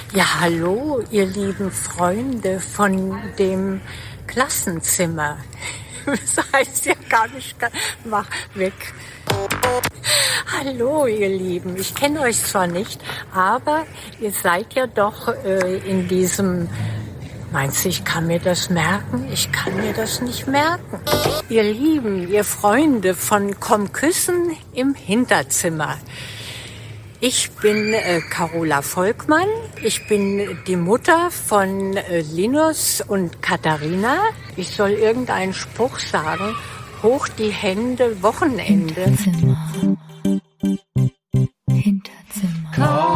Ja, hallo, ihr lieben Freunde von dem Klassenzimmer. Das heißt ja gar nicht, mach weg. Hallo, ihr Lieben. Ich kenne euch zwar nicht, aber ihr seid ja doch in diesem... Meinst du, ich kann mir das merken? Ich kann mir das nicht merken. Ihr Lieben, ihr Freunde von Komm küssen im Hinterzimmer. Ich bin Carola Volkmann. Ich bin die Mutter von Linus und Katharina. Ich soll irgendeinen Spruch sagen. Hoch die Hände, Wochenende. Hinterzimmer.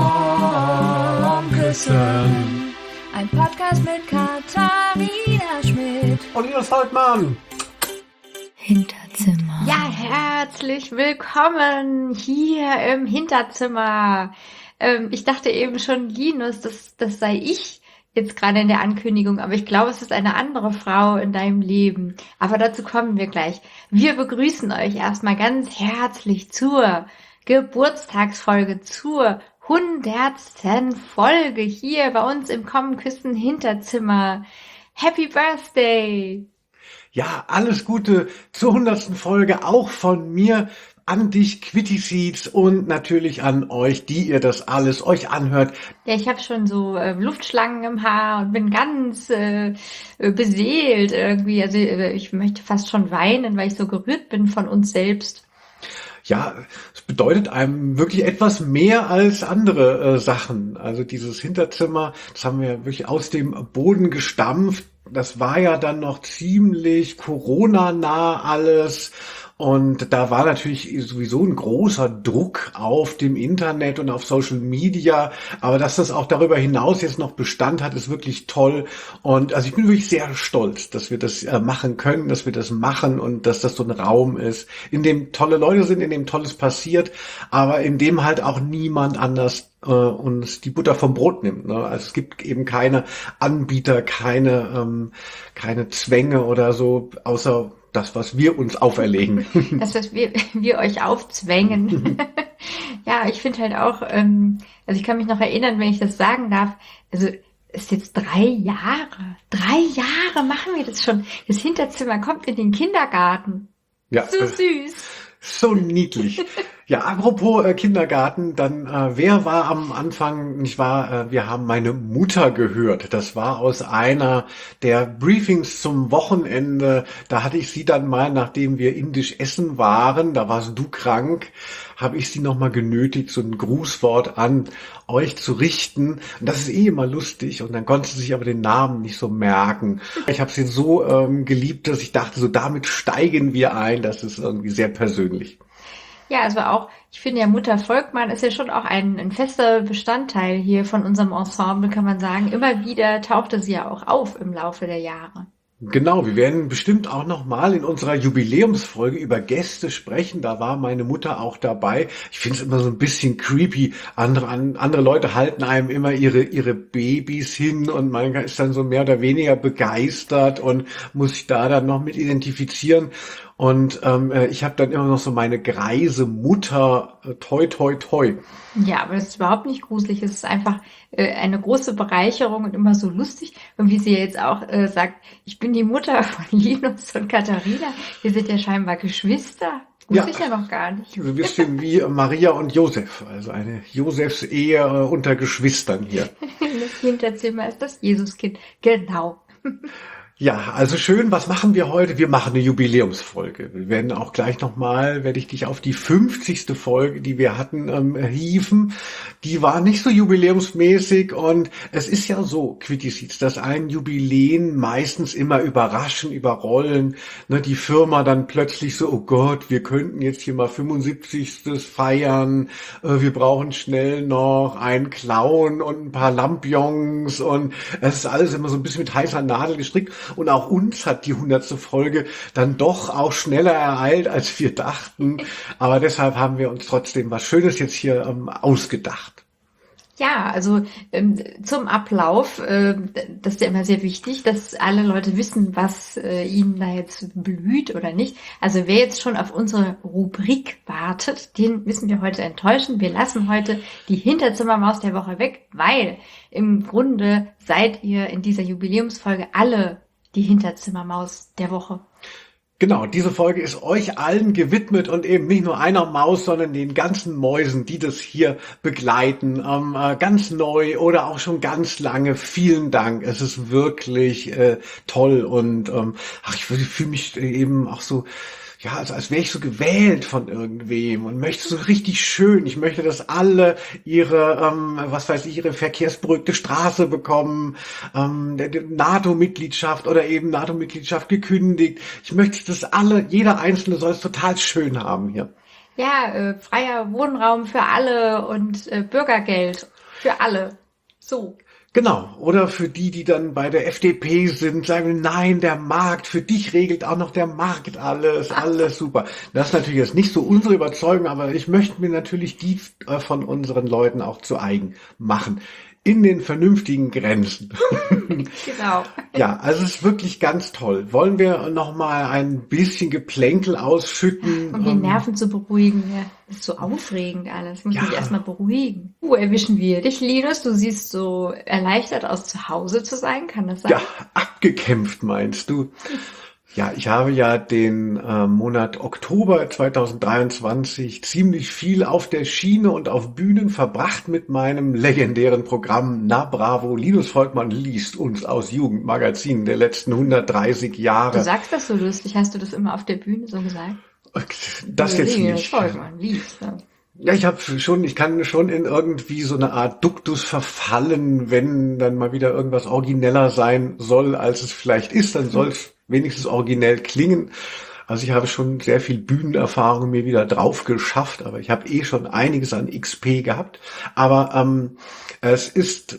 Komm küssen. Ein Podcast mit Katharina Schmidt Und Linus Volkmann. Hinterzimmer. Ja, herzlich willkommen hier im Hinterzimmer. Ich dachte eben schon, Linus, das sei ich jetzt gerade in der Ankündigung, aber ich glaube, es ist eine andere Frau in deinem Leben. Aber dazu kommen wir gleich. Wir begrüßen euch erstmal ganz herzlich zur Geburtstagsfolge, zur 100. Folge hier bei uns im Komm küssen Hinterzimmer. Happy Birthday! Ja, alles Gute zur 100. Folge, auch von mir an dich, Quitty Seeds, und natürlich an euch, die ihr das alles euch anhört. Ja, ich habe schon so Luftschlangen im Haar und bin ganz beseelt irgendwie. Also ich möchte fast schon weinen, weil ich so gerührt bin von uns selbst. Ja, es bedeutet einem wirklich etwas mehr als andere Sachen. Also dieses Hinterzimmer, das haben wir wirklich aus dem Boden gestampft. Das war ja dann noch ziemlich Corona-nah alles. Und da war natürlich sowieso ein großer Druck auf dem Internet und auf Social Media. Aber dass das auch darüber hinaus jetzt noch Bestand hat, ist wirklich toll. Und also ich bin wirklich sehr stolz, dass wir das machen können, dass wir das machen und dass das so ein Raum ist, in dem tolle Leute sind, in dem Tolles passiert, aber in dem halt auch niemand anders uns die Butter vom Brot nimmt. Ne? Also es gibt eben keine Anbieter, keine Zwänge oder so, außer das, was wir uns auferlegen. Das, was wir euch aufzwängen. Ja, ich finde halt auch, also ich kann mich noch erinnern, wenn ich das sagen darf, also es ist jetzt 3 Jahre. 3 Jahre machen wir das schon. Das Hinterzimmer kommt in den Kindergarten. Ja, so süß. So niedlich. Ja, apropos Kindergarten, dann wer war am Anfang, nicht wahr, wir haben meine Mutter gehört. Das war aus einer der Briefings zum Wochenende. Da hatte ich sie dann mal, nachdem wir indisch essen waren, da warst du krank, habe ich sie nochmal genötigt, so ein Grußwort an euch zu richten. Und das ist eh immer lustig. Und dann konnte sie sich aber den Namen nicht so merken. Ich habe sie so geliebt, dass ich dachte, so damit steigen wir ein. Das ist irgendwie sehr persönlich. Ja, also auch, ich finde ja, Mutter Volkmann ist ja schon auch ein fester Bestandteil hier von unserem Ensemble, kann man sagen. Immer wieder tauchte sie ja auch auf im Laufe der Jahre. Genau, wir werden bestimmt auch nochmal in unserer Jubiläumsfolge über Gäste sprechen. Da war meine Mutter auch dabei. Ich finde es immer so ein bisschen creepy. Andere Leute halten einem immer ihre Babys hin und man ist dann so mehr oder weniger begeistert und muss sich da dann noch mit identifizieren. Und ich habe dann immer noch so meine greise Mutter, toi, toi, toi. Ja, aber das ist überhaupt nicht gruselig. Es ist einfach eine große Bereicherung und immer so lustig. Und wie sie jetzt auch sagt, ich bin die Mutter von Linus und Katharina. Wir sind ja scheinbar Geschwister. Wusste ich ja noch gar nicht. So ein bisschen wie Maria und Josef. Also eine Josefs Ehe unter Geschwistern hier. Das Hinterzimmer ist das Jesuskind. Genau. Ja, also schön, was machen wir heute? Wir machen eine Jubiläumsfolge. Wir werden auch gleich nochmal, werde ich dich auf die 50. Folge, die wir hatten, hieven. Die war nicht so jubiläumsmäßig und es ist ja so, Quitty Seeds, dass ein Jubiläen meistens immer überraschen, überrollen. Ne, die Firma dann plötzlich so, oh Gott, wir könnten jetzt hier mal 75. feiern. Wir brauchen schnell noch einen Clown und ein paar Lampions und es ist alles immer so ein bisschen mit heißer Nadel gestrickt. Und auch uns hat die 100. Folge dann doch auch schneller ereilt, als wir dachten. Aber deshalb haben wir uns trotzdem was Schönes jetzt hier ausgedacht. Ja, also zum Ablauf, das ist ja immer sehr wichtig, dass alle Leute wissen, was ihnen da jetzt blüht oder nicht. Also wer jetzt schon auf unsere Rubrik wartet, den müssen wir heute enttäuschen. Wir lassen heute die Hinterzimmermaus der Woche weg, weil im Grunde seid ihr in dieser Jubiläumsfolge alle die Hinterzimmermaus der Woche. Genau, diese Folge ist euch allen gewidmet und eben nicht nur einer Maus, sondern den ganzen Mäusen, die das hier begleiten, ganz neu oder auch schon ganz lange. Vielen Dank, es ist wirklich toll und ich fühle mich eben auch so, ja, als wäre ich so gewählt von irgendwem und möchte so richtig schön. Ich möchte, dass alle ihre, ihre verkehrsberuhigte Straße bekommen, NATO-Mitgliedschaft oder eben NATO-Mitgliedschaft gekündigt. Ich möchte, dass jeder Einzelne soll es total schön haben hier. Ja, freier Wohnraum für alle und Bürgergeld für alle. So. Genau, oder für die dann bei der FDP sind, sagen, nein, der Markt, für dich regelt auch noch der Markt alles super. Das ist natürlich jetzt nicht so unsere Überzeugung, aber ich möchte mir natürlich die von unseren Leuten auch zu eigen machen. In den vernünftigen Grenzen. Genau. Ja, also es ist wirklich ganz toll. Wollen wir noch mal ein bisschen Geplänkel ausschütten? Um die Nerven zu beruhigen. Ja, das ist so aufregend alles. Ich muss mich erstmal beruhigen. Erwischen wir dich, Linus. Du siehst so erleichtert aus, zu Hause zu sein. Kann das sein? Ja, abgekämpft meinst du? Ja, ich habe ja den Monat Oktober 2023 ziemlich viel auf der Schiene und auf Bühnen verbracht mit meinem legendären Programm Na Bravo. Linus Volkmann liest uns aus Jugendmagazinen der letzten 130 Jahre. Du sagst das so lustig. Hast du das immer auf der Bühne so gesagt? Das jetzt Linus nicht. Volkmann liest, ja. Ja, ich kann schon in irgendwie so eine Art Duktus verfallen, wenn dann mal wieder irgendwas origineller sein soll, als es vielleicht ist, dann soll es wenigstens originell klingen. Also ich habe schon sehr viel Bühnenerfahrung mir wieder drauf geschafft, aber ich habe schon einiges an XP gehabt. Aber das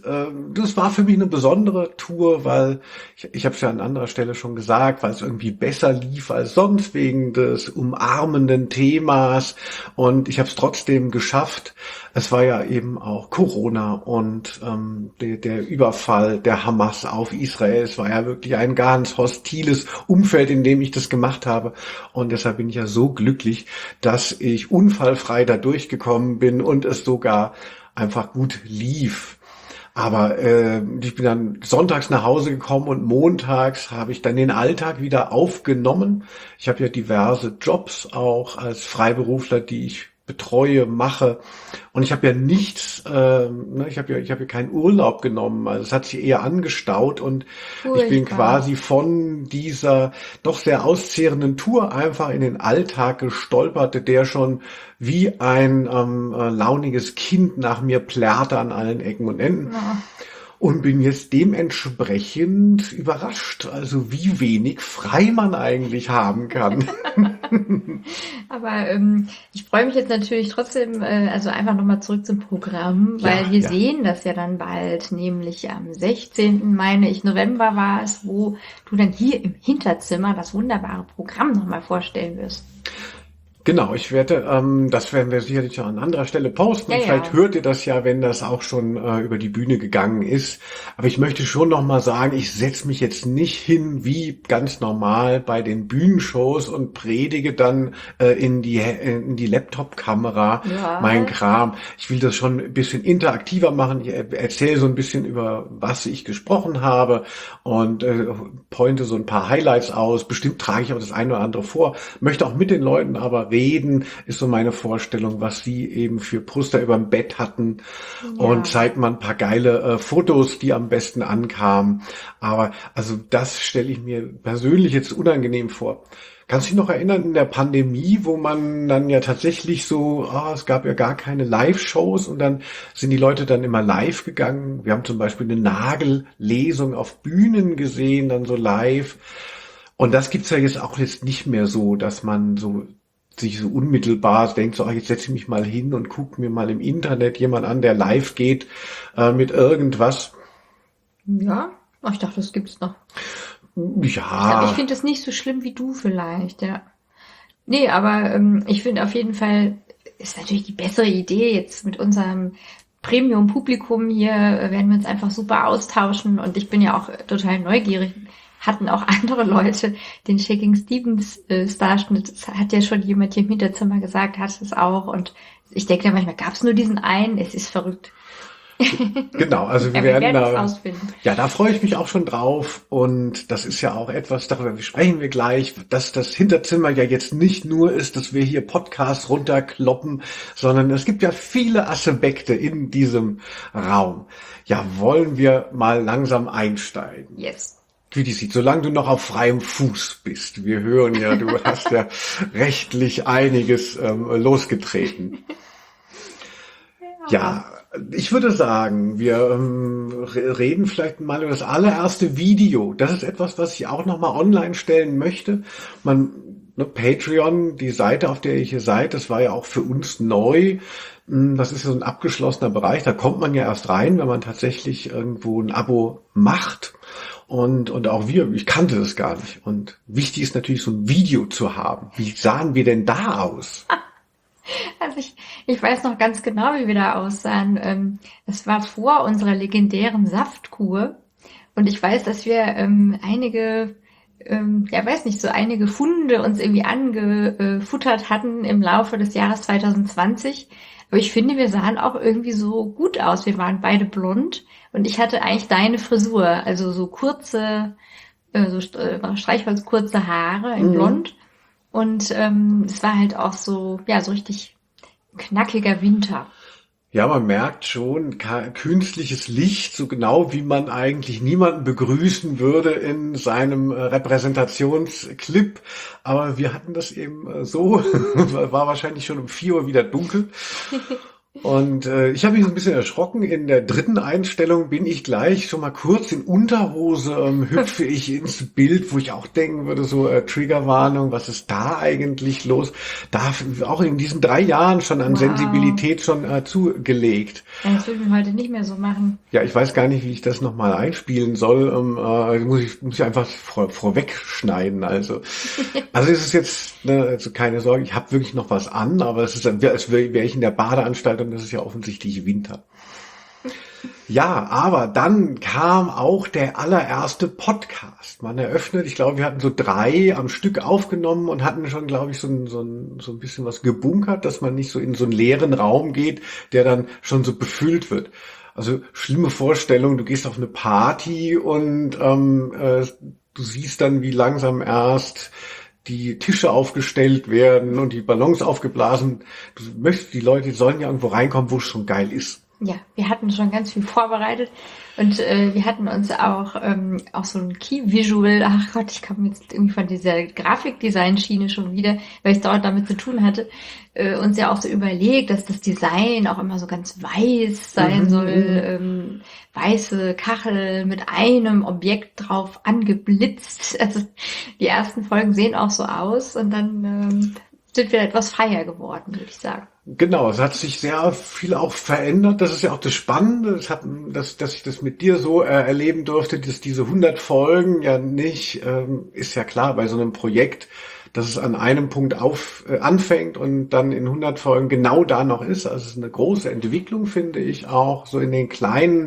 war für mich eine besondere Tour, weil ich habe es ja an anderer Stelle schon gesagt, weil es irgendwie besser lief als sonst wegen des umarmenden Themas und ich habe es trotzdem geschafft. Es war ja eben auch Corona und der Überfall der Hamas auf Israel. Es war ja wirklich ein ganz hostiles Umfeld, in dem ich das gemacht habe. Und deshalb bin ich ja so glücklich, dass ich unfallfrei da durchgekommen bin und es sogar einfach gut lief. Aber ich bin dann sonntags nach Hause gekommen und montags habe ich dann den Alltag wieder aufgenommen. Ich habe ja diverse Jobs auch als Freiberufler, die ich betreue, mache. Und ich habe ja nichts, ich habe ja keinen Urlaub genommen. Also es hat sich eher angestaut und ich bin quasi von dieser doch sehr auszehrenden Tour einfach in den Alltag gestolpert, der schon wie ein launiges Kind nach mir plärrte an allen Ecken und Enden. Ja. Und bin jetzt dementsprechend überrascht, also wie wenig frei man eigentlich haben kann. Aber ich freue mich jetzt natürlich trotzdem, also einfach nochmal zurück zum Programm, weil wir sehen das ja dann bald, nämlich am 16. meine ich November war es, wo du dann hier im Hinterzimmer das wunderbare Programm nochmal vorstellen wirst. Genau, das werden wir sicherlich auch an anderer Stelle posten. Ja, vielleicht hört ihr das ja, wenn das auch schon über die Bühne gegangen ist. Aber ich möchte schon nochmal sagen, ich setze mich jetzt nicht hin wie ganz normal bei den Bühnenshows und predige dann in die Laptop-Kamera mein Kram. Ich will das schon ein bisschen interaktiver machen. Ich erzähle so ein bisschen über was ich gesprochen habe und pointe so ein paar Highlights aus. Bestimmt trage ich auch das eine oder andere vor. Möchte auch mit den Leuten aber reden, ist so meine Vorstellung, was sie eben für Poster überm Bett hatten und zeigt mal ein paar geile Fotos, die am besten ankamen. Aber also das stelle ich mir persönlich jetzt unangenehm vor. Kannst du dich noch erinnern in der Pandemie, wo man dann ja tatsächlich so, es gab ja gar keine Live-Shows und dann sind die Leute dann immer live gegangen. Wir haben zum Beispiel eine Nagellesung auf Bühnen gesehen, dann so live. Und das gibt's ja jetzt auch nicht mehr so, dass man so sich so unmittelbar denkt, so, jetzt setze ich mich mal hin und gucke mir mal im Internet jemand an, der live geht mit irgendwas. Ja, ich dachte, das gibt's noch. Ja. Ich finde das nicht so schlimm wie du vielleicht, ja. Nee, aber ich finde auf jeden Fall, ist natürlich die bessere Idee jetzt mit unserem Premium-Publikum hier werden wir uns einfach super austauschen und ich bin ja auch total neugierig. Hatten auch andere Leute den Shaking Stevens Starschnitt, das hat ja schon jemand hier im Hinterzimmer gesagt, hat es auch und ich denke ja manchmal, gab es nur diesen einen, es ist verrückt. Genau, also wir Ja, wir werden werden es da, ausfinden. ja, da freue ich mich auch schon drauf und das ist ja auch etwas, darüber sprechen wir gleich, dass das Hinterzimmer ja jetzt nicht nur ist, dass wir hier Podcasts runterkloppen, sondern es gibt ja viele Aspekte in diesem Raum. Ja, wollen wir mal langsam einsteigen? Yes. Wie die sieht, solange du noch auf freiem Fuß bist. Wir hören ja, du hast ja rechtlich einiges losgetreten. Ja, ich würde sagen, wir reden vielleicht mal über das allererste Video. Das ist etwas, was ich auch nochmal online stellen möchte. Patreon, die Seite, auf der ihr hier seid, das war ja auch für uns neu. Das ist so ein abgeschlossener Bereich. Da kommt man ja erst rein, wenn man tatsächlich irgendwo ein Abo macht. Und auch ich kannte das gar nicht. Und wichtig ist natürlich, so ein Video zu haben. Wie sahen wir denn da aus? Also ich weiß noch ganz genau, wie wir da aussahen. Es war vor unserer legendären Saftkur. Und ich weiß, dass wir einige Funde uns irgendwie angefuttert hatten im Laufe des Jahres 2020. Aber ich finde, wir sahen auch irgendwie so gut aus. Wir waren beide blond und ich hatte eigentlich deine Frisur, also so kurze, streichholzkurze Haare in blond. Und es war halt auch so, ja, so richtig knackiger Winter. Ja, man merkt schon, künstliches Licht, so genau wie man eigentlich niemanden begrüßen würde in seinem Repräsentationsclip. Aber wir hatten das eben so, war wahrscheinlich schon um 4 Uhr wieder dunkel. Und ich habe mich so ein bisschen erschrocken. In der dritten Einstellung bin ich gleich schon mal kurz in Unterhose, hüpfe ich ins Bild, wo ich auch denken würde, so Triggerwarnung, was ist da eigentlich los? Da auch in diesen 3 Jahren schon an Sensibilität schon zugelegt. Ja, das würden wir heute nicht mehr so machen. Ja, ich weiß gar nicht, wie ich das nochmal einspielen soll. Muss ich einfach vorweg schneiden. Also es ist jetzt, also keine Sorge, ich habe wirklich noch was an, aber es ist, als wäre ich in der Badeanstalt und das ist ja offensichtlich Winter. Ja, aber dann kam auch der allererste Podcast. Man eröffnet, ich glaube, wir hatten so 3 am Stück aufgenommen und hatten schon, glaube ich, so ein bisschen was gebunkert, dass man nicht so in so einen leeren Raum geht, der dann schon so befüllt wird. Also schlimme Vorstellung, du gehst auf eine Party und du siehst dann, wie langsam erst die Tische aufgestellt werden und die Ballons aufgeblasen. Die Leute sollen ja irgendwo reinkommen, wo es schon geil ist. Ja, wir hatten schon ganz viel vorbereitet und wir hatten uns auch so ein Key-Visual, ach Gott, ich komme jetzt irgendwie von dieser Grafikdesign-Schiene schon wieder, weil ich dort damit zu tun hatte, uns ja auch so überlegt, dass das Design auch immer so ganz weiß sein soll, weiße Kachel mit einem Objekt drauf angeblitzt. Also die ersten Folgen sehen auch so aus und dann sind wir etwas freier geworden, würde ich sagen. Genau, es hat sich sehr viel auch verändert. Das ist ja auch das Spannende, dass ich das mit dir so erleben durfte, dass diese 100 Folgen ja nicht, ist ja klar bei so einem Projekt, dass es an einem Punkt anfängt und dann in 100 Folgen genau da noch ist. Also es ist eine große Entwicklung, finde ich auch, so in den kleinen,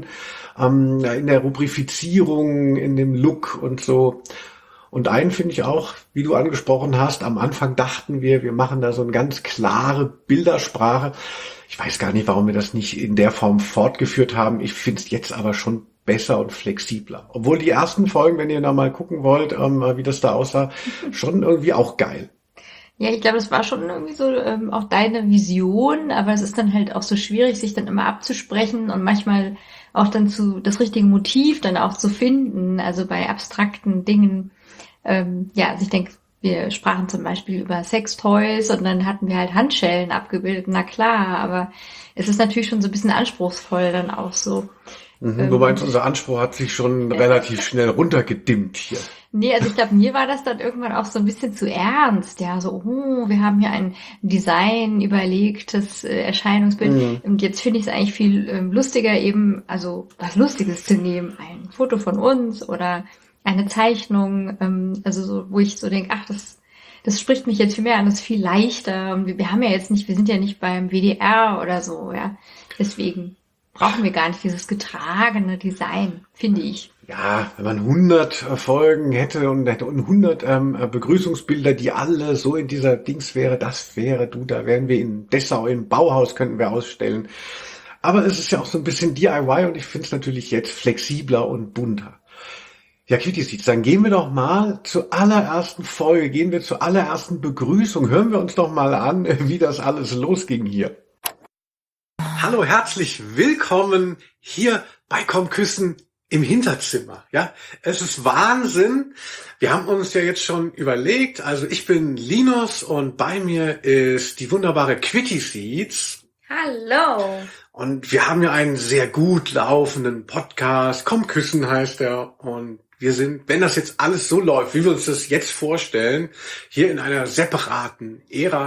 in der Rubrifizierung, in dem Look und so. Und einen finde ich auch, wie du angesprochen hast, am Anfang dachten wir machen da so eine ganz klare Bildersprache. Ich weiß gar nicht, warum wir das nicht in der Form fortgeführt haben. Ich finde es jetzt aber schon besser und flexibler. Obwohl die ersten Folgen, wenn ihr da mal gucken wollt, wie das da aussah, schon irgendwie auch geil. Ja, ich glaube, das war schon irgendwie so auch deine Vision, aber es ist dann halt auch so schwierig, sich dann immer abzusprechen und manchmal auch dann das richtige Motiv dann auch zu finden, also bei abstrakten Dingen. Also ich denke, wir sprachen zum Beispiel über Sextoys und dann hatten wir halt Handschellen abgebildet, na klar, aber es ist natürlich schon so ein bisschen anspruchsvoll dann auch so. Du meinst, unser Anspruch hat sich schon relativ schnell runtergedimmt hier. Nee, also ich glaube, mir war das dann irgendwann auch so ein bisschen zu ernst. Ja, so, wir haben hier ein Design überlegtes Erscheinungsbild. Und jetzt finde ich es eigentlich viel lustiger eben, also was Lustiges zu nehmen. Ein Foto von uns oder eine Zeichnung, also so, wo ich so denke, ach, das spricht mich jetzt viel mehr an, das ist viel leichter. Und wir haben ja jetzt nicht, wir sind ja nicht beim WDR oder so, ja. Deswegen. brauchen wir gar nicht, dieses getragene Design, finde ich. Ja, wenn man 100 Folgen hätte und 100 Begrüßungsbilder, die alle so in dieser Dings wäre, da wären wir in Dessau im Bauhaus, könnten wir ausstellen. Aber es ist ja auch so ein bisschen DIY und ich finde es natürlich jetzt flexibler und bunter. Ja, Kitty Seeds, dann gehen wir doch mal zur allerersten Folge, gehen wir zur allerersten Begrüßung. Hören wir uns doch mal an, wie das alles losging hier. Hallo, herzlich willkommen hier bei Komm Küssen im Hinterzimmer. Ja, es ist Wahnsinn. Wir haben uns ja jetzt schon überlegt, also ich bin Linus und bei mir ist die wunderbare Kitty Seeds. Hallo. Und wir haben ja einen sehr gut laufenden Podcast. Komm Küssen heißt er. Und wir sind, wenn das jetzt alles so läuft, wie wir uns das jetzt vorstellen, hier in einer separaten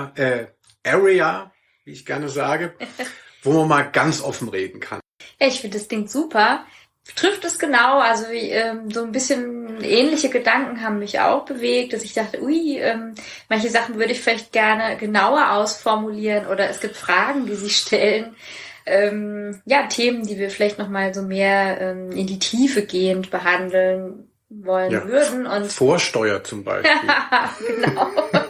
Area, wie ich gerne sage, wo man mal ganz offen reden kann. Ja, ich finde, das klingt super. Trifft es genau, also so ein bisschen ähnliche Gedanken haben mich auch bewegt, dass ich dachte, manche Sachen würde ich vielleicht gerne genauer ausformulieren oder es gibt Fragen, die sich stellen. Themen, die wir vielleicht nochmal so mehr in die Tiefe gehend behandeln wollen würden. Und Vorsteuer zum Beispiel. Genau.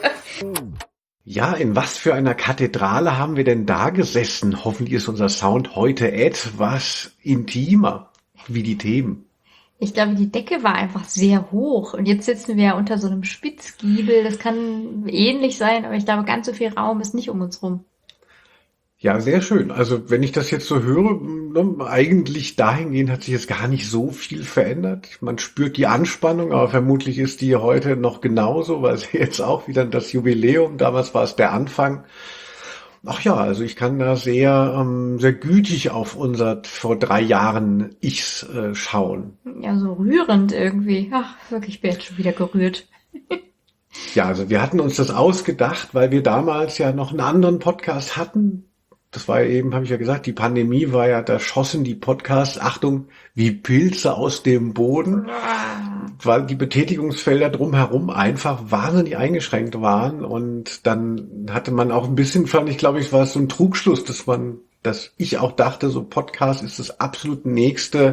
Ja, in was für einer Kathedrale haben wir denn da gesessen? Hoffentlich ist unser Sound heute etwas intimer, wie die Themen. Ich glaube, die Decke war einfach sehr hoch und jetzt sitzen wir ja unter so einem Spitzgiebel. Das kann ähnlich sein, aber ich glaube, ganz so viel Raum ist nicht um uns rum. Ja, sehr schön. Also wenn ich das jetzt so höre, eigentlich dahingehend hat sich jetzt gar nicht so viel verändert. Man spürt die Anspannung, aber vermutlich ist die heute noch genauso, weil es jetzt auch wieder das Jubiläum, damals war es der Anfang. Ach ja, also ich kann da sehr gütig auf unser vor 3 Jahren Ichs schauen. Ja, so rührend irgendwie. Ach, wirklich, ich bin jetzt schon wieder gerührt. Ja, also wir hatten uns das ausgedacht, weil wir damals ja noch einen anderen Podcast hatten. Das war ja eben, habe ich ja gesagt, die Pandemie war ja, da schossen die Podcasts, Achtung, wie Pilze aus dem Boden, weil die Betätigungsfelder drumherum einfach wahnsinnig eingeschränkt waren. Und dann hatte man auch ein bisschen, fand ich, glaube ich, war es so ein Trugschluss, dass ich auch dachte, so Podcast ist das absolut nächste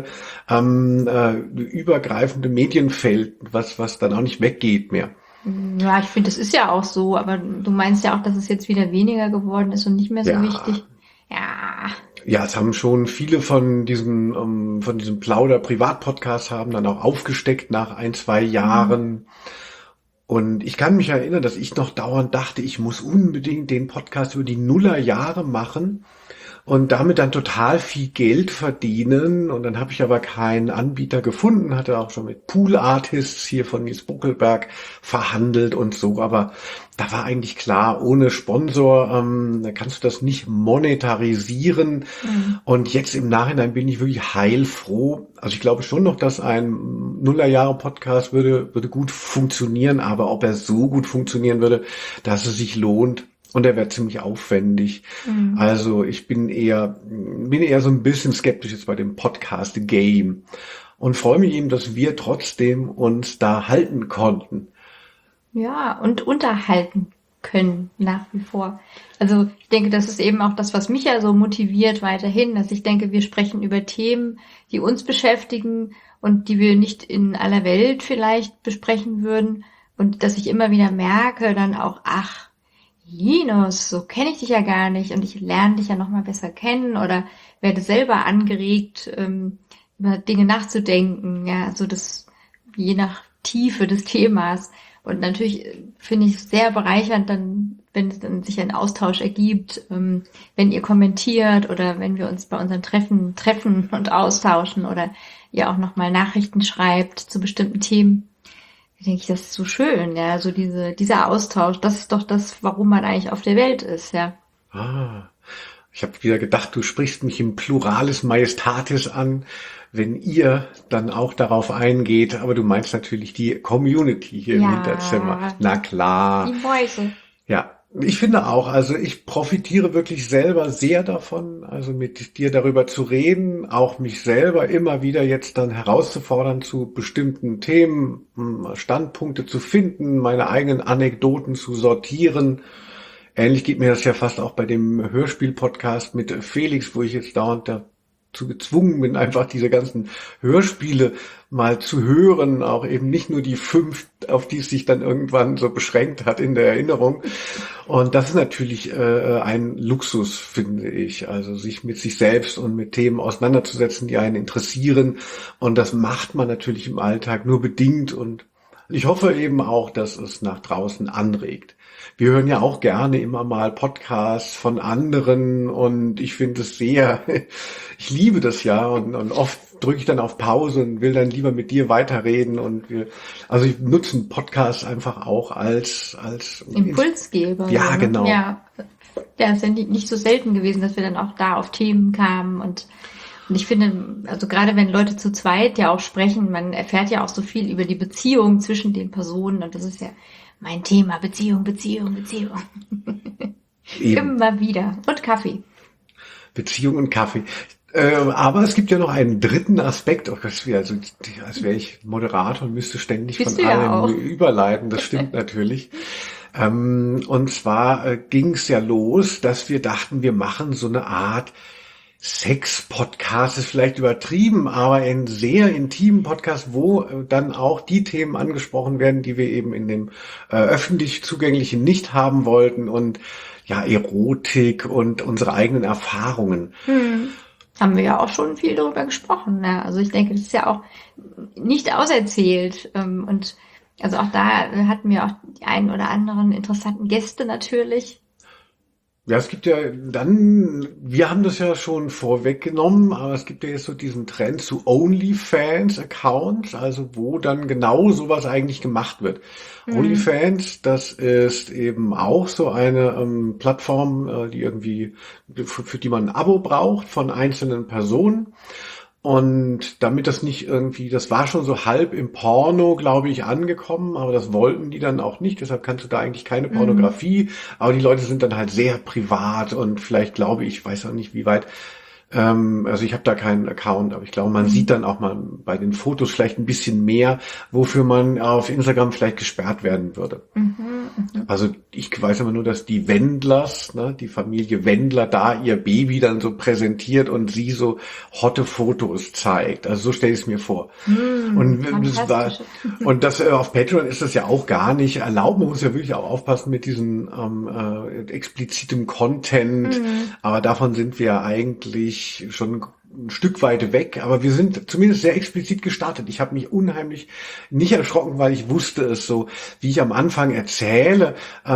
übergreifende Medienfeld, was dann auch nicht weggeht mehr. Ja, ich finde, das ist ja auch so, aber du meinst ja auch, dass es jetzt wieder weniger geworden ist und nicht mehr so wichtig. Ja. Ja, es haben schon viele von diesem Plauder-Privat-Podcast haben dann auch aufgesteckt nach 1-2 Jahren. Und ich kann mich erinnern, dass ich noch dauernd dachte, ich muss unbedingt den Podcast über die Nullerjahre machen und damit dann total viel Geld verdienen. Und dann habe ich aber keinen Anbieter gefunden, hatte auch schon mit Pool Artists hier von Nils Buckelberg verhandelt und so. Aber da war eigentlich klar, ohne Sponsor da kannst du das nicht monetarisieren. Und jetzt im Nachhinein bin ich wirklich heilfroh. Also ich glaube schon noch, dass ein Nullerjahre-Podcast würde gut funktionieren. Aber ob er so gut funktionieren würde, dass es sich lohnt, und er wird ziemlich aufwendig. Also ich bin eher so ein bisschen skeptisch jetzt bei dem Podcast-Game und freue mich eben, dass wir trotzdem uns da halten konnten. Ja, und unterhalten können nach wie vor. Also ich denke, das ist eben auch das, was mich ja so motiviert weiterhin, dass ich denke, wir sprechen über Themen, die uns beschäftigen und die wir nicht in aller Welt vielleicht besprechen würden und dass ich immer wieder merke dann auch, ach, Linus, so kenne ich dich ja gar nicht und ich lerne dich ja noch mal besser kennen oder werde selber angeregt, über Dinge nachzudenken, ja, so das je nach Tiefe des Themas. Und natürlich finde ich es sehr bereichernd, dann, wenn es dann sich ein Austausch ergibt, wenn ihr kommentiert oder wenn wir uns bei unseren treffen und austauschen oder ihr auch noch mal Nachrichten schreibt zu bestimmten Themen. Da denke ich, das ist so schön, ja, so dieser Austausch, das ist doch das, warum man eigentlich auf der Welt ist, ja. Ich habe wieder gedacht, du sprichst mich im Pluralis Majestatis an, wenn ihr dann auch darauf eingeht, aber du meinst natürlich die Community hier im Hinterzimmer. Na klar. Die Mäuse. Ja, ich finde auch, also ich profitiere wirklich selber sehr davon, also mit dir darüber zu reden, auch mich selber immer wieder jetzt dann herauszufordern zu bestimmten Themen, Standpunkte zu finden, meine eigenen Anekdoten zu sortieren. Ähnlich geht mir das ja fast auch bei dem Hörspiel-Podcast mit Felix, wo ich jetzt dauernd dazu gezwungen bin, einfach diese ganzen Hörspiele mal zu hören, auch eben nicht nur die 5, auf die es sich dann irgendwann so beschränkt hat in der Erinnerung. Und das ist natürlich ein Luxus, finde ich, also sich mit sich selbst und mit Themen auseinanderzusetzen, die einen interessieren. Und das macht man natürlich im Alltag nur bedingt, und ich hoffe eben auch, dass es nach draußen anregt. Wir hören ja auch gerne immer mal Podcasts von anderen, und ich finde es ich liebe das ja, und oft drücke ich dann auf Pause und will dann lieber mit dir weiterreden, und also ich nutze einen Podcast einfach auch als Impulsgeber. Ja, genau. Ja, ist ja nicht so selten gewesen, dass wir dann auch da auf Themen kamen, und ich finde, also gerade wenn Leute zu zweit ja auch sprechen, man erfährt ja auch so viel über die Beziehung zwischen den Personen, und das ist ja mein Thema, Beziehung. Immer wieder. Und Kaffee. Beziehung und Kaffee. Aber es gibt ja noch einen dritten Aspekt, als wäre ich Moderator und müsste ständig Bist von du ja allem auch. überleiten. Das stimmt natürlich. Und zwar ging es ja los, dass wir dachten, wir machen so eine Art Sex-Podcast, ist vielleicht übertrieben, aber einen sehr intimen Podcast, wo dann auch die Themen angesprochen werden, die wir eben in dem öffentlich zugänglichen nicht haben wollten, und ja, Erotik und unsere eigenen Erfahrungen. Haben wir ja auch schon viel darüber gesprochen. Ja. Also ich denke, das ist ja auch nicht auserzählt. Und also auch da hatten wir auch die einen oder anderen interessanten Gäste natürlich. Ja, es gibt ja dann, wir haben das ja schon vorweggenommen, aber es gibt ja jetzt so diesen Trend zu OnlyFans-Accounts, also wo dann genau sowas eigentlich gemacht wird. OnlyFans, das ist eben auch so eine Plattform, die irgendwie, für die man ein Abo braucht von einzelnen Personen. Und damit das nicht irgendwie, das war schon so halb im Porno, glaube ich, angekommen, aber das wollten die dann auch nicht, deshalb kannst du da eigentlich keine Pornografie, aber die Leute sind dann halt sehr privat, und vielleicht glaube ich, weiß auch nicht, wie weit, also ich habe da keinen Account, aber ich glaube, man sieht dann auch mal bei den Fotos vielleicht ein bisschen mehr, wofür man auf Instagram vielleicht gesperrt werden würde. Also ich weiß aber nur, dass die Wendlers, ne, die Familie Wendler, da ihr Baby dann so präsentiert und sie so hotte Fotos zeigt. Also so stelle ich es mir vor. Und das auf Patreon ist das ja auch gar nicht erlaubt. Man muss ja wirklich auch aufpassen mit diesem explizitem Content. Aber davon sind wir eigentlich schon ein Stück weit weg, aber wir sind zumindest sehr explizit gestartet. Ich habe mich unheimlich nicht erschrocken, weil ich wusste es so, wie ich am Anfang erzähle,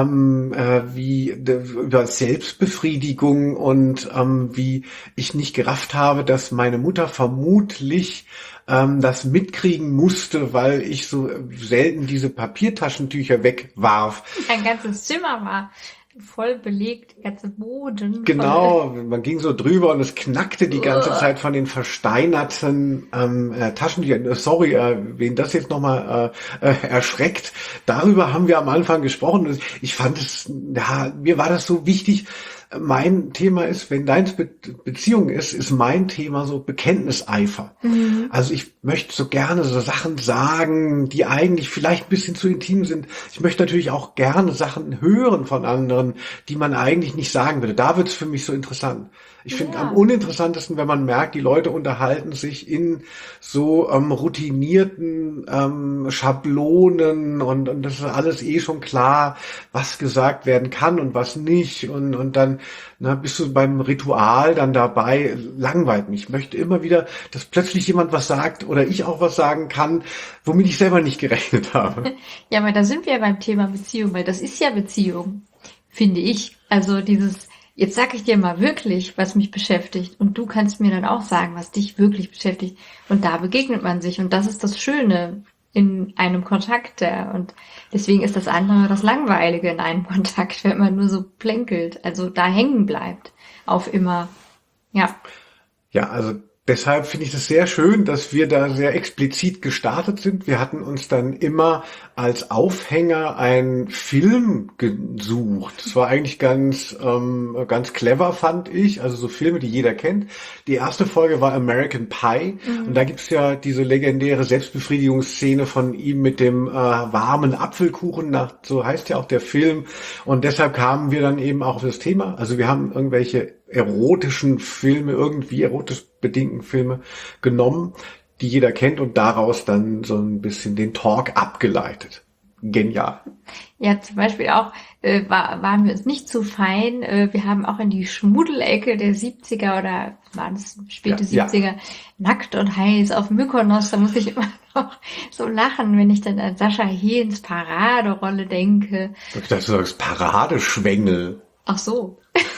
über Selbstbefriedigung und wie ich nicht gerafft habe, dass meine Mutter vermutlich das mitkriegen musste, weil ich so selten diese Papiertaschentücher wegwarf. Ein ganzes Zimmer war voll belegt, der ganze Boden. Genau, man ging so drüber und es knackte die ganze Zeit von den versteinerten Taschentüchern. Sorry, wen das jetzt nochmal erschreckt. Darüber haben wir am Anfang gesprochen. Ich fand es, ja, mir war das so wichtig. Mein Thema ist, wenn deins Beziehung ist mein Thema so Bekenntniseifer. Also ich möchte so gerne so Sachen sagen, die eigentlich vielleicht ein bisschen zu intim sind. Ich möchte natürlich auch gerne Sachen hören von anderen, die man eigentlich nicht sagen würde. Da wird es für mich so interessant. Ich finde am uninteressantesten, wenn man merkt, die Leute unterhalten sich in so routinierten Schablonen, und das ist alles schon klar, was gesagt werden kann und was nicht, und dann bist du beim Ritual dann dabei, langweilt mich. Ich möchte immer wieder, dass plötzlich jemand was sagt oder ich auch was sagen kann, womit ich selber nicht gerechnet habe. Ja, aber da sind wir ja beim Thema Beziehung, weil das ist ja Beziehung, finde ich. Also dieses, jetzt sag ich dir mal wirklich, was mich beschäftigt, und du kannst mir dann auch sagen, was dich wirklich beschäftigt. Und da begegnet man sich, und das ist das Schöne in einem Kontakt. Und deswegen ist das andere das Langweilige in einem Kontakt, wenn man nur so plänkelt, also da hängen bleibt auf immer. Ja. Ja, also deshalb finde ich das sehr schön, dass wir da sehr explizit gestartet sind. Wir hatten uns dann immer als Aufhänger einen Film gesucht. Das war eigentlich ganz clever, fand ich. Also so Filme, die jeder kennt. Die erste Folge war American Pie. Und da gibt's ja diese legendäre Selbstbefriedigungsszene von ihm mit dem warmen Apfelkuchen. So heißt ja auch der Film. Und deshalb kamen wir dann eben auch auf das Thema. Also wir haben irgendwelche erotischen Filme, irgendwie erotisch bedingten Filme genommen, die jeder kennt und daraus dann so ein bisschen den Talk abgeleitet. Genial. Ja, zum Beispiel auch waren wir uns nicht zu fein. Wir haben auch in die Schmuddelecke der 70er oder waren es späte 70er Nackt und heiß auf Mykonos. Da muss ich immer noch so lachen, wenn ich dann an Sascha Hehns Paraderolle denke. Ich dachte, du sagst Paradeschwengel. Ach so.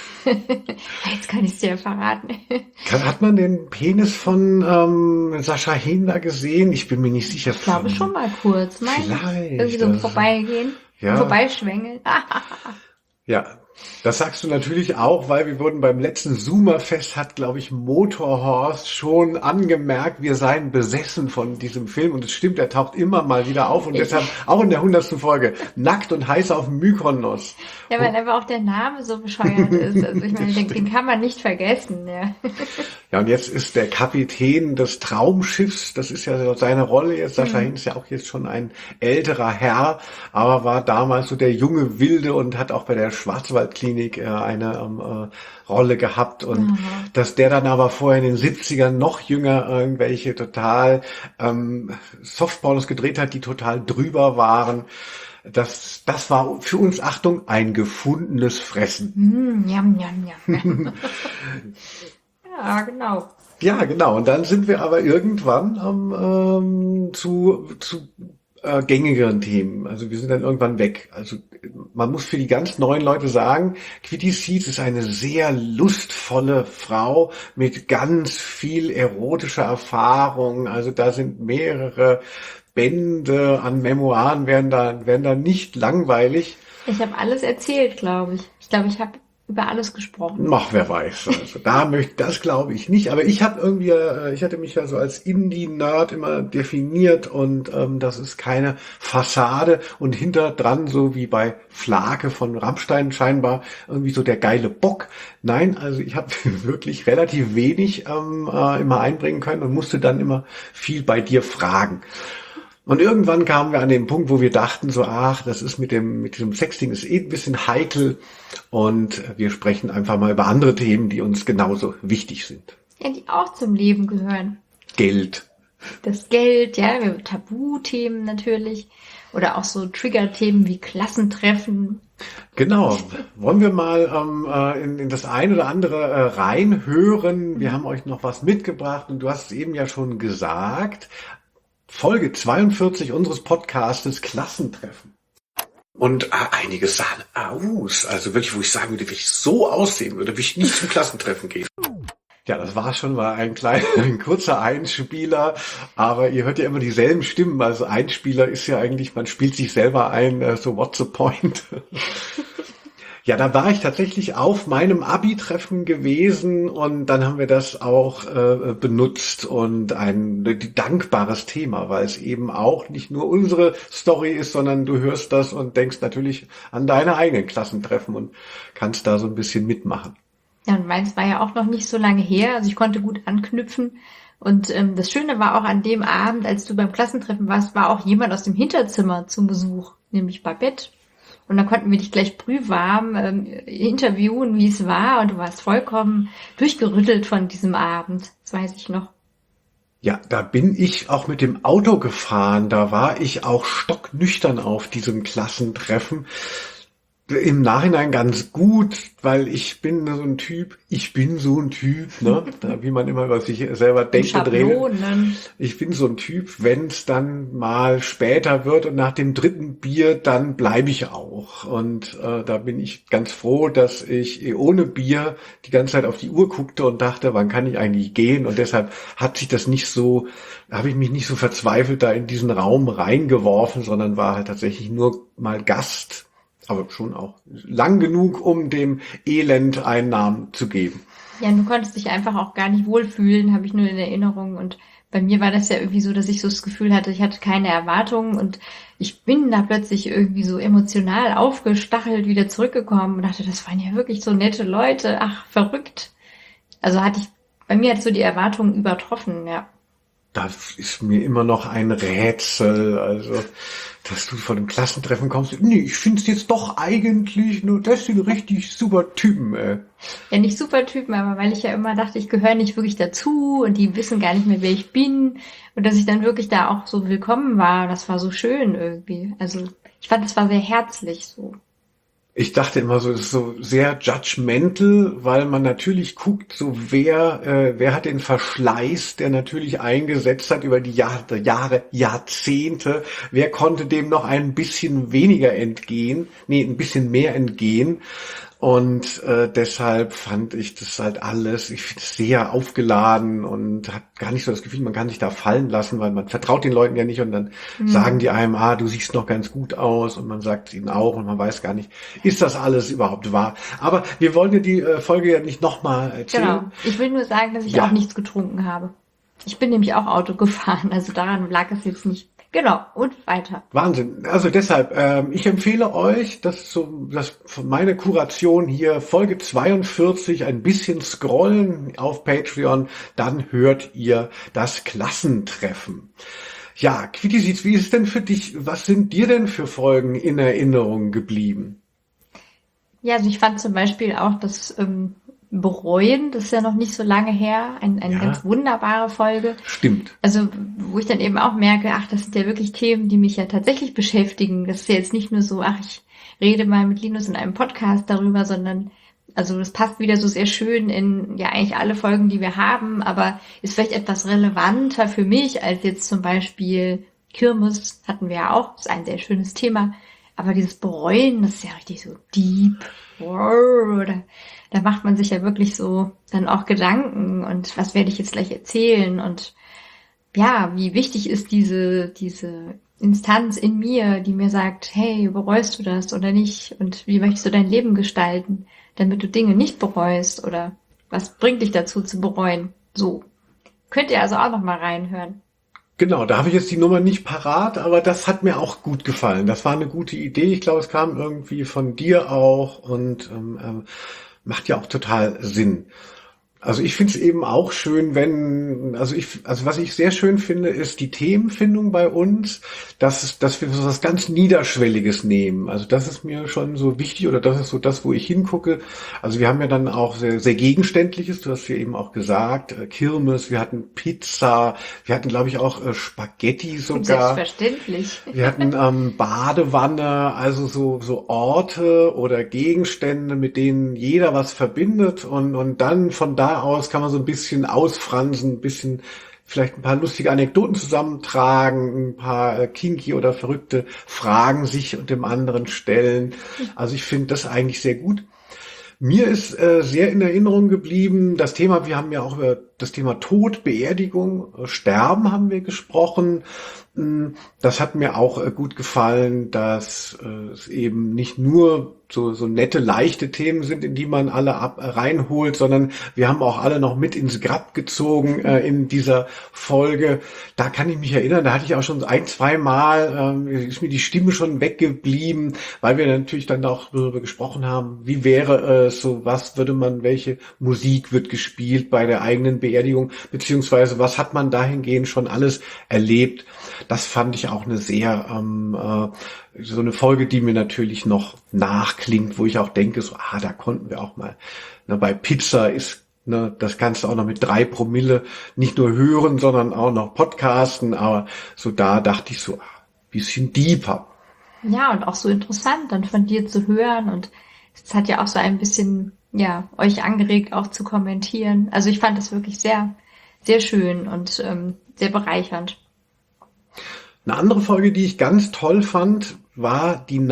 Jetzt kann ich es dir verraten. Hat man den Penis von Sascha Hehn da gesehen? Ich bin mir nicht sicher. Ich glaube schon mal kurz. Vielleicht. Irgendwie so Vorbeigehen. Ja. Vorbeischwängeln. Ja, das sagst du natürlich auch, weil wir wurden beim letzten Zoomerfest, hat, glaube ich, Motorhorst schon angemerkt, wir seien besessen von diesem Film. Und es stimmt, er taucht immer mal wieder auf. Und deshalb auch in der 100. Folge, Nackt und heiß auf Mykonos. Ja, weil einfach auch der Name so bescheuert ist. Also ich meine, den kann man nicht vergessen. Ja. Ja, und jetzt ist der Kapitän des Traumschiffs, das ist ja seine Rolle jetzt. Sascha Hehn ist ja auch jetzt schon ein älterer Herr, aber war damals so der junge Wilde und hat auch bei der Schwarzwaldklinik eine Rolle gehabt. Und dass der dann aber vorher in den 70ern noch jünger irgendwelche total Softpornos gedreht hat, die total drüber waren. Das war für uns, Achtung, ein gefundenes Fressen. Jam, jam, jam. Ja, genau. Ja, genau. Und dann sind wir aber irgendwann zu gängigeren Themen. Also wir sind dann irgendwann weg. Also man muss für die ganz neuen Leute sagen, Quitty Seeds ist eine sehr lustvolle Frau mit ganz viel erotischer Erfahrung. Also da sind mehrere Bände an Memoiren, werden da nicht langweilig. Ich habe alles erzählt, glaube ich. Ich glaube, ich habe über alles gesprochen. Ach, wer weiß. Also das glaube ich nicht. Aber ich hatte mich ja so als Indie-Nerd immer definiert und das ist keine Fassade und hinterdran, so wie bei Flake von Rammstein scheinbar, irgendwie so der geile Bock. Nein, also ich habe wirklich relativ wenig immer einbringen können und musste dann immer viel bei dir fragen. Und irgendwann kamen wir an den Punkt, wo wir dachten so, das ist mit diesem Sexting ist ein bisschen heikel und wir sprechen einfach mal über andere Themen, die uns genauso wichtig sind. Ja, die auch zum Leben gehören. Geld. Das Geld, ja, Tabuthemen natürlich oder auch so Triggerthemen wie Klassentreffen. Genau. Wollen wir mal in das ein oder andere reinhören? Wir haben euch noch was mitgebracht und du hast es eben ja schon gesagt. Folge 42 unseres Podcastes Klassentreffen. Und einige sahen aus, also wirklich, wo ich sagen würde, wenn ich so aussehen würde, würde ich nicht zum Klassentreffen gehen. Ja, das war ein kurzer Einspieler, aber ihr hört ja immer dieselben Stimmen, also Einspieler ist ja eigentlich, man spielt sich selber ein, so what's the point? Ja, da war ich tatsächlich auf meinem Abi-Treffen gewesen und dann haben wir das auch benutzt und ein dankbares Thema, weil es eben auch nicht nur unsere Story ist, sondern du hörst das und denkst natürlich an deine eigenen Klassentreffen und kannst da so ein bisschen mitmachen. Ja, und meins war ja auch noch nicht so lange her, also ich konnte gut anknüpfen. Und das Schöne war auch an dem Abend, als du beim Klassentreffen warst, war auch jemand aus dem Hinterzimmer zum Besuch, nämlich Babette. Und dann konnten wir dich gleich brühwarm interviewen, wie es war. Und du warst vollkommen durchgerüttelt von diesem Abend. Das weiß ich noch. Ja, da bin ich auch mit dem Auto gefahren. Da war ich auch stocknüchtern auf diesem Klassentreffen. Im Nachhinein ganz gut, weil ich bin so ein Typ, ne? Wie man immer über sich selber denkt und redet. Ich bin so ein Typ, wenn es dann mal später wird und nach dem 3. Bier, dann bleibe ich auch. Und da bin ich ganz froh, dass ich ohne Bier die ganze Zeit auf die Uhr guckte und dachte, wann kann ich eigentlich gehen? Und deshalb habe ich mich nicht so verzweifelt da in diesen Raum reingeworfen, sondern war halt tatsächlich nur mal Gast. Aber schon auch lang genug, um dem Elend einen Namen zu geben. Ja, du konntest dich einfach auch gar nicht wohlfühlen, habe ich nur in Erinnerung. Und bei mir war das ja irgendwie so, dass ich so das Gefühl hatte, ich hatte keine Erwartungen und ich bin da plötzlich irgendwie so emotional aufgestachelt wieder zurückgekommen und dachte, das waren ja wirklich so nette Leute. Ach, verrückt. Also bei mir hat so die Erwartungen übertroffen, ja. Das ist mir immer noch ein Rätsel, also, dass du von einem Klassentreffen kommst. Nee, ich find's jetzt doch eigentlich nur, das sind richtig super Typen, ey. Ja, nicht super Typen, aber weil ich ja immer dachte, ich gehöre nicht wirklich dazu und die wissen gar nicht mehr, wer ich bin. Und dass ich dann wirklich da auch so willkommen war, das war so schön irgendwie. Also ich fand, das war sehr herzlich so. Ich dachte immer so, das ist so sehr judgmental, weil man natürlich guckt, so wer hat den Verschleiß, der natürlich eingesetzt hat über die Jahre, Jahrzehnte, wer konnte dem noch ein bisschen weniger entgehen, ein bisschen mehr entgehen. Und deshalb fand ich das halt alles, ich finde es sehr aufgeladen und habe gar nicht so das Gefühl, man kann sich da fallen lassen, weil man vertraut den Leuten ja nicht und dann sagen die einem, du siehst noch ganz gut aus und man sagt es ihnen auch und man weiß gar nicht, ist das alles überhaupt wahr? Aber wir wollen ja die Folge ja nicht nochmal erzählen. Genau. Ich will nur sagen, dass ich auch nichts getrunken habe. Ich bin nämlich auch Auto gefahren, also daran lag es jetzt nicht. Genau, und weiter. Wahnsinn. Also deshalb, ich empfehle euch, dass meine Kuration hier Folge 42 ein bisschen scrollen auf Patreon, dann hört ihr das Klassentreffen. Ja, Quittisitz, wie ist es denn für dich? Was sind dir denn für Folgen in Erinnerung geblieben? Ja, also ich fand zum Beispiel auch das Bereuen, das ist ja noch nicht so lange her, eine ganz wunderbare Folge. Stimmt. Also, wo ich dann eben auch merke, das sind ja wirklich Themen, die mich ja tatsächlich beschäftigen. Das ist ja jetzt nicht nur so, ich rede mal mit Linus in einem Podcast darüber, sondern, also das passt wieder so sehr schön in ja eigentlich alle Folgen, die wir haben, aber ist vielleicht etwas relevanter für mich als jetzt zum Beispiel Kirmes, hatten wir ja auch, das ist ein sehr schönes Thema. Aber dieses Bereuen, das ist ja richtig so deep. Da macht man sich ja wirklich so dann auch Gedanken und was werde ich jetzt gleich erzählen und ja, wie wichtig ist diese Instanz in mir, die mir sagt, hey, bereust du das oder nicht und wie möchtest du dein Leben gestalten, damit du Dinge nicht bereust oder was bringt dich dazu zu bereuen? So, könnt ihr also auch noch mal reinhören. Genau, da habe ich jetzt die Nummer nicht parat, aber das hat mir auch gut gefallen. Das war eine gute Idee. Ich glaube, es kam irgendwie von dir auch und macht ja auch total Sinn. Also ich finde es eben auch schön, was ich sehr schön finde, ist die Themenfindung bei uns, dass wir so was ganz Niederschwelliges nehmen. Also das ist mir schon so wichtig oder das ist so das, wo ich hingucke. Also wir haben ja dann auch sehr, sehr Gegenständliches, du hast ja eben auch gesagt, Kirmes, wir hatten Pizza, wir hatten glaube ich auch Spaghetti sogar. Selbstverständlich. Wir hatten Badewanne, also so Orte oder Gegenstände, mit denen jeder was verbindet und dann von da aus kann man so ein bisschen ausfransen, ein bisschen vielleicht ein paar lustige Anekdoten zusammentragen, ein paar kinky oder verrückte Fragen sich und dem anderen stellen. Also ich finde das eigentlich sehr gut. Mir ist sehr in Erinnerung geblieben das Thema, wir haben ja auch über das Thema Tod, Beerdigung, Sterben haben wir gesprochen. Das hat mir auch gut gefallen, dass es eben nicht nur so nette, leichte Themen sind, in die man alle reinholt, sondern wir haben auch alle noch mit ins Grab gezogen in dieser Folge. Da kann ich mich erinnern, da hatte ich auch schon ein, zwei Mal, ist mir die Stimme schon weggeblieben, weil wir natürlich dann auch darüber gesprochen haben, wie wäre es, so welche Musik wird gespielt bei der eigenen Beerdigung, beziehungsweise was hat man dahingehend schon alles erlebt. Das fand ich auch eine sehr, so eine Folge, die mir natürlich noch nachklingt, wo ich auch denke, so, da konnten wir auch mal, bei Pizza ist, das Ganze auch noch mit 3 Promille nicht nur hören, sondern auch noch podcasten, aber so da dachte ich so, bisschen deeper. Ja, und auch so interessant dann von dir zu hören und es hat ja auch so ein bisschen, ja, euch angeregt auch zu kommentieren. Also ich fand das wirklich sehr, sehr schön und sehr bereichernd. Eine andere Folge, die ich ganz toll fand, war die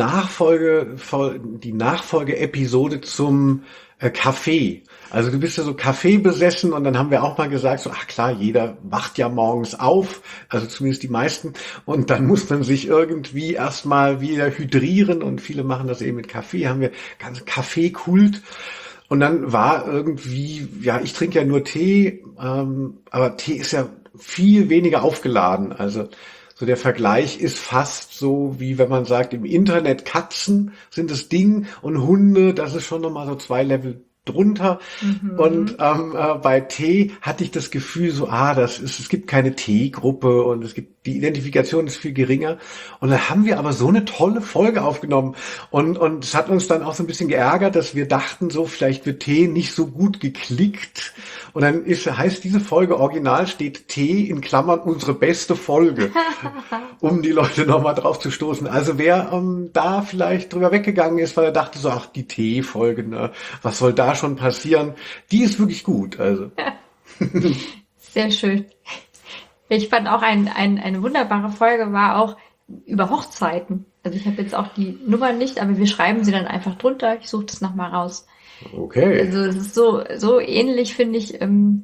Nachfolge-Episode zum Kaffee. Also du bist ja so Kaffee besessen und dann haben wir auch mal gesagt, so, klar, jeder wacht ja morgens auf, also zumindest die meisten, und dann muss man sich irgendwie erstmal wieder hydrieren und viele machen das eben mit Kaffee, haben wir ganz Kaffeekult. Und dann war irgendwie, ich trinke ja nur Tee, aber Tee ist ja viel weniger aufgeladen, also so der Vergleich ist fast so, wie wenn man sagt, im Internet Katzen sind das Ding und Hunde, das ist schon nochmal so 2 Level drunter. Und bei T hatte ich das Gefühl so, es gibt keine T-Gruppe und die Identifikation ist viel geringer. Und dann haben wir aber so eine tolle Folge aufgenommen. Und es hat uns dann auch so ein bisschen geärgert, dass wir dachten so, vielleicht wird T nicht so gut geklickt. Und dann heißt diese Folge original steht T in Klammern unsere beste Folge, um die Leute nochmal drauf zu stoßen. Also wer da vielleicht drüber weggegangen ist, weil er dachte so, ach, die T-Folge, ne, was soll da schon passieren? Die ist wirklich gut, also. Sehr schön. Ich fand auch eine wunderbare Folge war auch über Hochzeiten. Also ich habe jetzt auch die Nummer nicht, aber wir schreiben sie dann einfach drunter. Ich suche das nochmal raus. Okay. Also es ist so ähnlich, finde ich,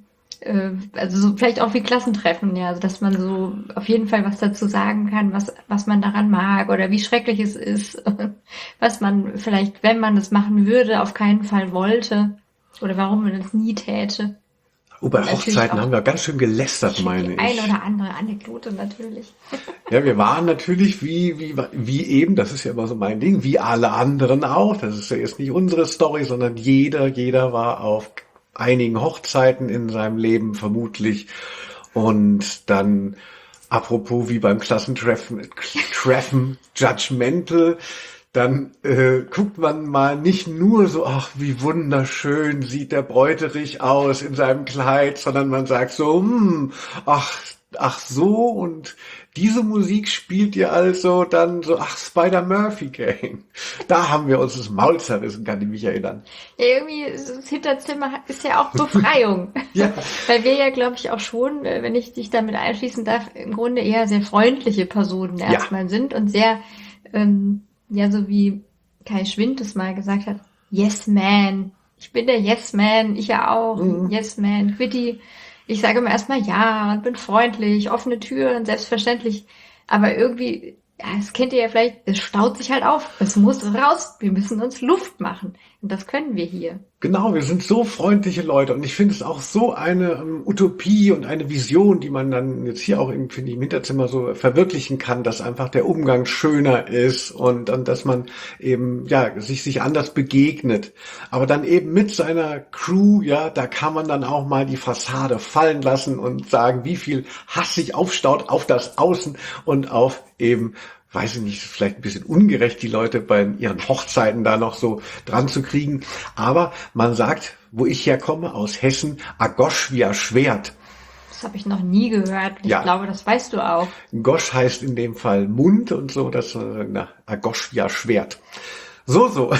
also so vielleicht auch wie Klassentreffen, ja, also dass man so auf jeden Fall was dazu sagen kann, was man daran mag oder wie schrecklich es ist, was man vielleicht, wenn man das machen würde, auf keinen Fall wollte oder warum man das nie täte. Bei Hochzeiten haben wir ganz schön gelästert, meine ich. Eine oder andere Anekdote natürlich. Ja, wir waren natürlich wie eben, das ist ja immer so mein Ding, wie alle anderen auch. Das ist ja jetzt nicht unsere Story, sondern jeder war auf einigen Hochzeiten in seinem Leben vermutlich. Und dann, apropos wie beim Klassentreffen, judgmental, dann guckt man mal nicht nur so, ach, wie wunderschön sieht der Bräuterich aus in seinem Kleid, sondern man sagt so, ach so, und diese Musik spielt ihr also dann so, ach, Spider-Murphy-Gang. Da haben wir uns das Maul zerrissen, kann ich mich erinnern. Ja, irgendwie, das Hinterzimmer ist ja auch Befreiung. Ja. Weil wir ja, glaube ich, auch schon, wenn ich dich damit einschließen darf, im Grunde eher sehr freundliche Personen erstmal sind und sehr, ja, so wie Kai Schwind es mal gesagt hat, Yes Man. Ich bin der Yes Man, ich ja auch, Yes Man, Quitty. Ich sage immer erstmal ja und bin freundlich, offene Türen, selbstverständlich. Aber irgendwie, ja, das kennt ihr ja vielleicht, es staut sich halt auf. Es muss raus. Wir müssen uns Luft machen. Und das können wir hier. Genau, wir sind so freundliche Leute und ich finde es auch so eine Utopie und eine Vision, die man dann jetzt hier auch im Hinterzimmer so verwirklichen kann, dass einfach der Umgang schöner ist und dass man eben ja sich anders begegnet. Aber dann eben mit seiner Crew, ja, da kann man dann auch mal die Fassade fallen lassen und sagen, wie viel Hass sich aufstaut auf das Außen und auf eben, weiß ich nicht, vielleicht ein bisschen ungerecht, die Leute bei ihren Hochzeiten da noch so dran zu kriegen. Aber man sagt, wo ich herkomme, aus Hessen, Agosch wie ein Schwert. Das habe ich noch nie gehört. Ich glaube, das weißt du auch. Gosch heißt in dem Fall Mund und so, das Agosch wie ein Schwert. So. Das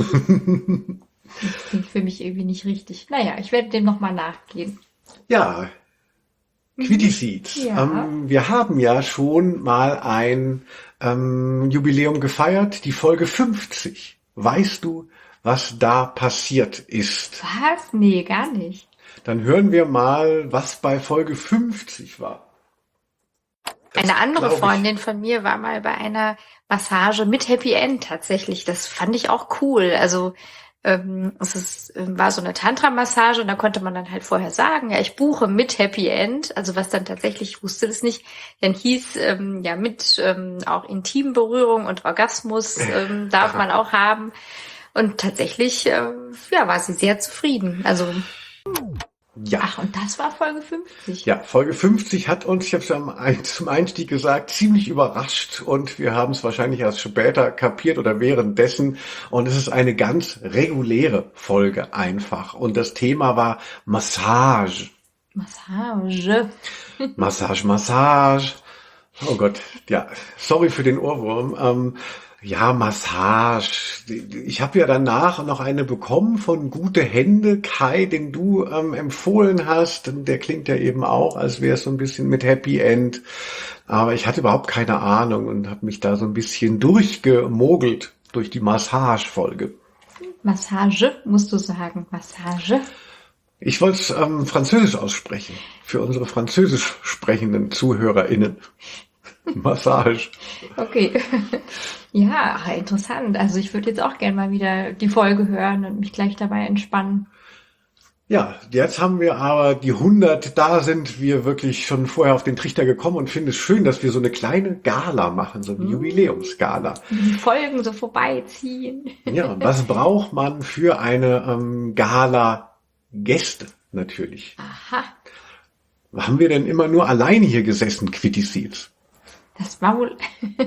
klingt für mich irgendwie nicht richtig. Naja, ich werde dem nochmal nachgehen. Ja, Quitty Seeds. Ja. Wir haben ja schon mal ein Jubiläum gefeiert, die Folge 50. Weißt du, was da passiert ist? Was? Nee, gar nicht. Dann hören wir mal, was bei Folge 50 war. Eine andere Freundin von mir war mal bei einer Massage mit Happy End tatsächlich. Das fand ich auch cool. Also war so eine Tantra-Massage und da konnte man dann halt vorher sagen, ja, ich buche mit Happy End, also was dann tatsächlich, ich wusste das nicht, dann hieß, ja, mit auch Intimberührung und Orgasmus darf man auch haben und tatsächlich, ja, war sie sehr zufrieden, also ja. Ach, und das war Folge 50. Ja, Folge 50 hat uns, ich habe es zum Einstieg gesagt, ziemlich überrascht und wir haben es wahrscheinlich erst später kapiert oder währenddessen und es ist eine ganz reguläre Folge einfach und das Thema war Massage. Massage. Oh Gott, ja, sorry für den Ohrwurm. Ja, Massage. Ich habe ja danach noch eine bekommen von Gute Hände, Kai, den du empfohlen hast. Der klingt ja eben auch, als wäre es so ein bisschen mit Happy End. Aber ich hatte überhaupt keine Ahnung und habe mich da so ein bisschen durchgemogelt durch die Massage-Folge. Massage, musst du sagen. Massage. Ich wollte es französisch aussprechen, für unsere französisch sprechenden ZuhörerInnen. Massage. Okay. Ja, interessant. Also ich würde jetzt auch gerne mal wieder die Folge hören und mich gleich dabei entspannen. Ja, jetzt haben wir aber die 100, da sind wir wirklich schon vorher auf den Trichter gekommen und finde es schön, dass wir so eine kleine Gala machen, so eine Jubiläumsgala. Die Folgen so vorbeiziehen. Ja, was braucht man für eine Gala? Gäste natürlich. Aha, Haben wir denn immer nur alleine hier gesessen, Quitty Seeds? das war wohl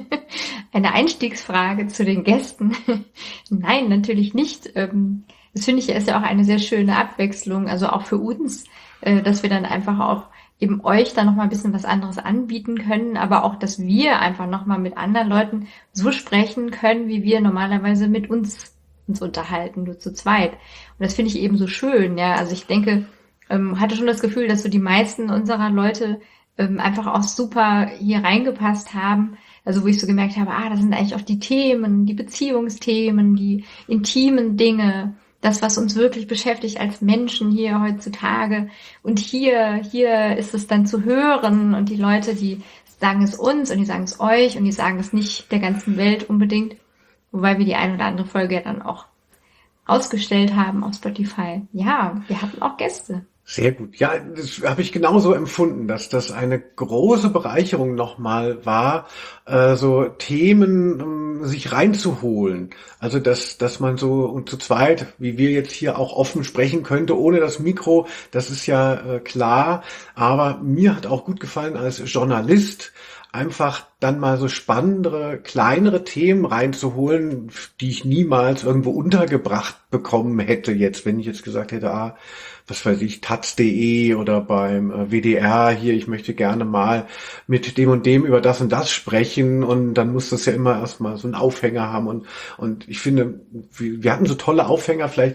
eine Einstiegsfrage zu den Gästen. Nein, natürlich nicht. Das finde ich ist ja auch eine sehr schöne Abwechslung, also auch für uns, dass wir dann einfach auch eben euch dann nochmal ein bisschen was anderes anbieten können, aber auch, dass wir einfach nochmal mit anderen Leuten so sprechen können, wie wir normalerweise mit uns unterhalten, nur zu zweit. Und das finde ich eben so schön, ja. Also ich denke, hatte schon das Gefühl, dass so die meisten unserer Leute einfach auch super hier reingepasst haben. Also wo ich so gemerkt habe, das sind eigentlich auch die Themen, die Beziehungsthemen, die intimen Dinge, das, was uns wirklich beschäftigt als Menschen hier heutzutage. Und hier ist es dann zu hören und die Leute, die sagen es uns und die sagen es euch und die sagen es nicht der ganzen Welt unbedingt. Wobei wir die ein oder andere Folge ja dann auch ausgestellt haben auf Spotify. Ja, wir hatten auch Gäste. Sehr gut. Ja, das habe ich genauso empfunden, dass das eine große Bereicherung nochmal war, so Themen sich reinzuholen. Also dass man so und zu zweit, wie wir jetzt hier auch offen sprechen könnte, ohne das Mikro, das ist ja klar. Aber mir hat auch gut gefallen als Journalist, einfach dann mal so spannendere, kleinere Themen reinzuholen, die ich niemals irgendwo untergebracht bekommen hätte jetzt, wenn ich jetzt gesagt hätte, was weiß ich, taz.de oder beim WDR hier, ich möchte gerne mal mit dem und dem über das und das sprechen und dann muss das ja immer erstmal so einen Aufhänger haben und ich finde, wir hatten so tolle Aufhänger, vielleicht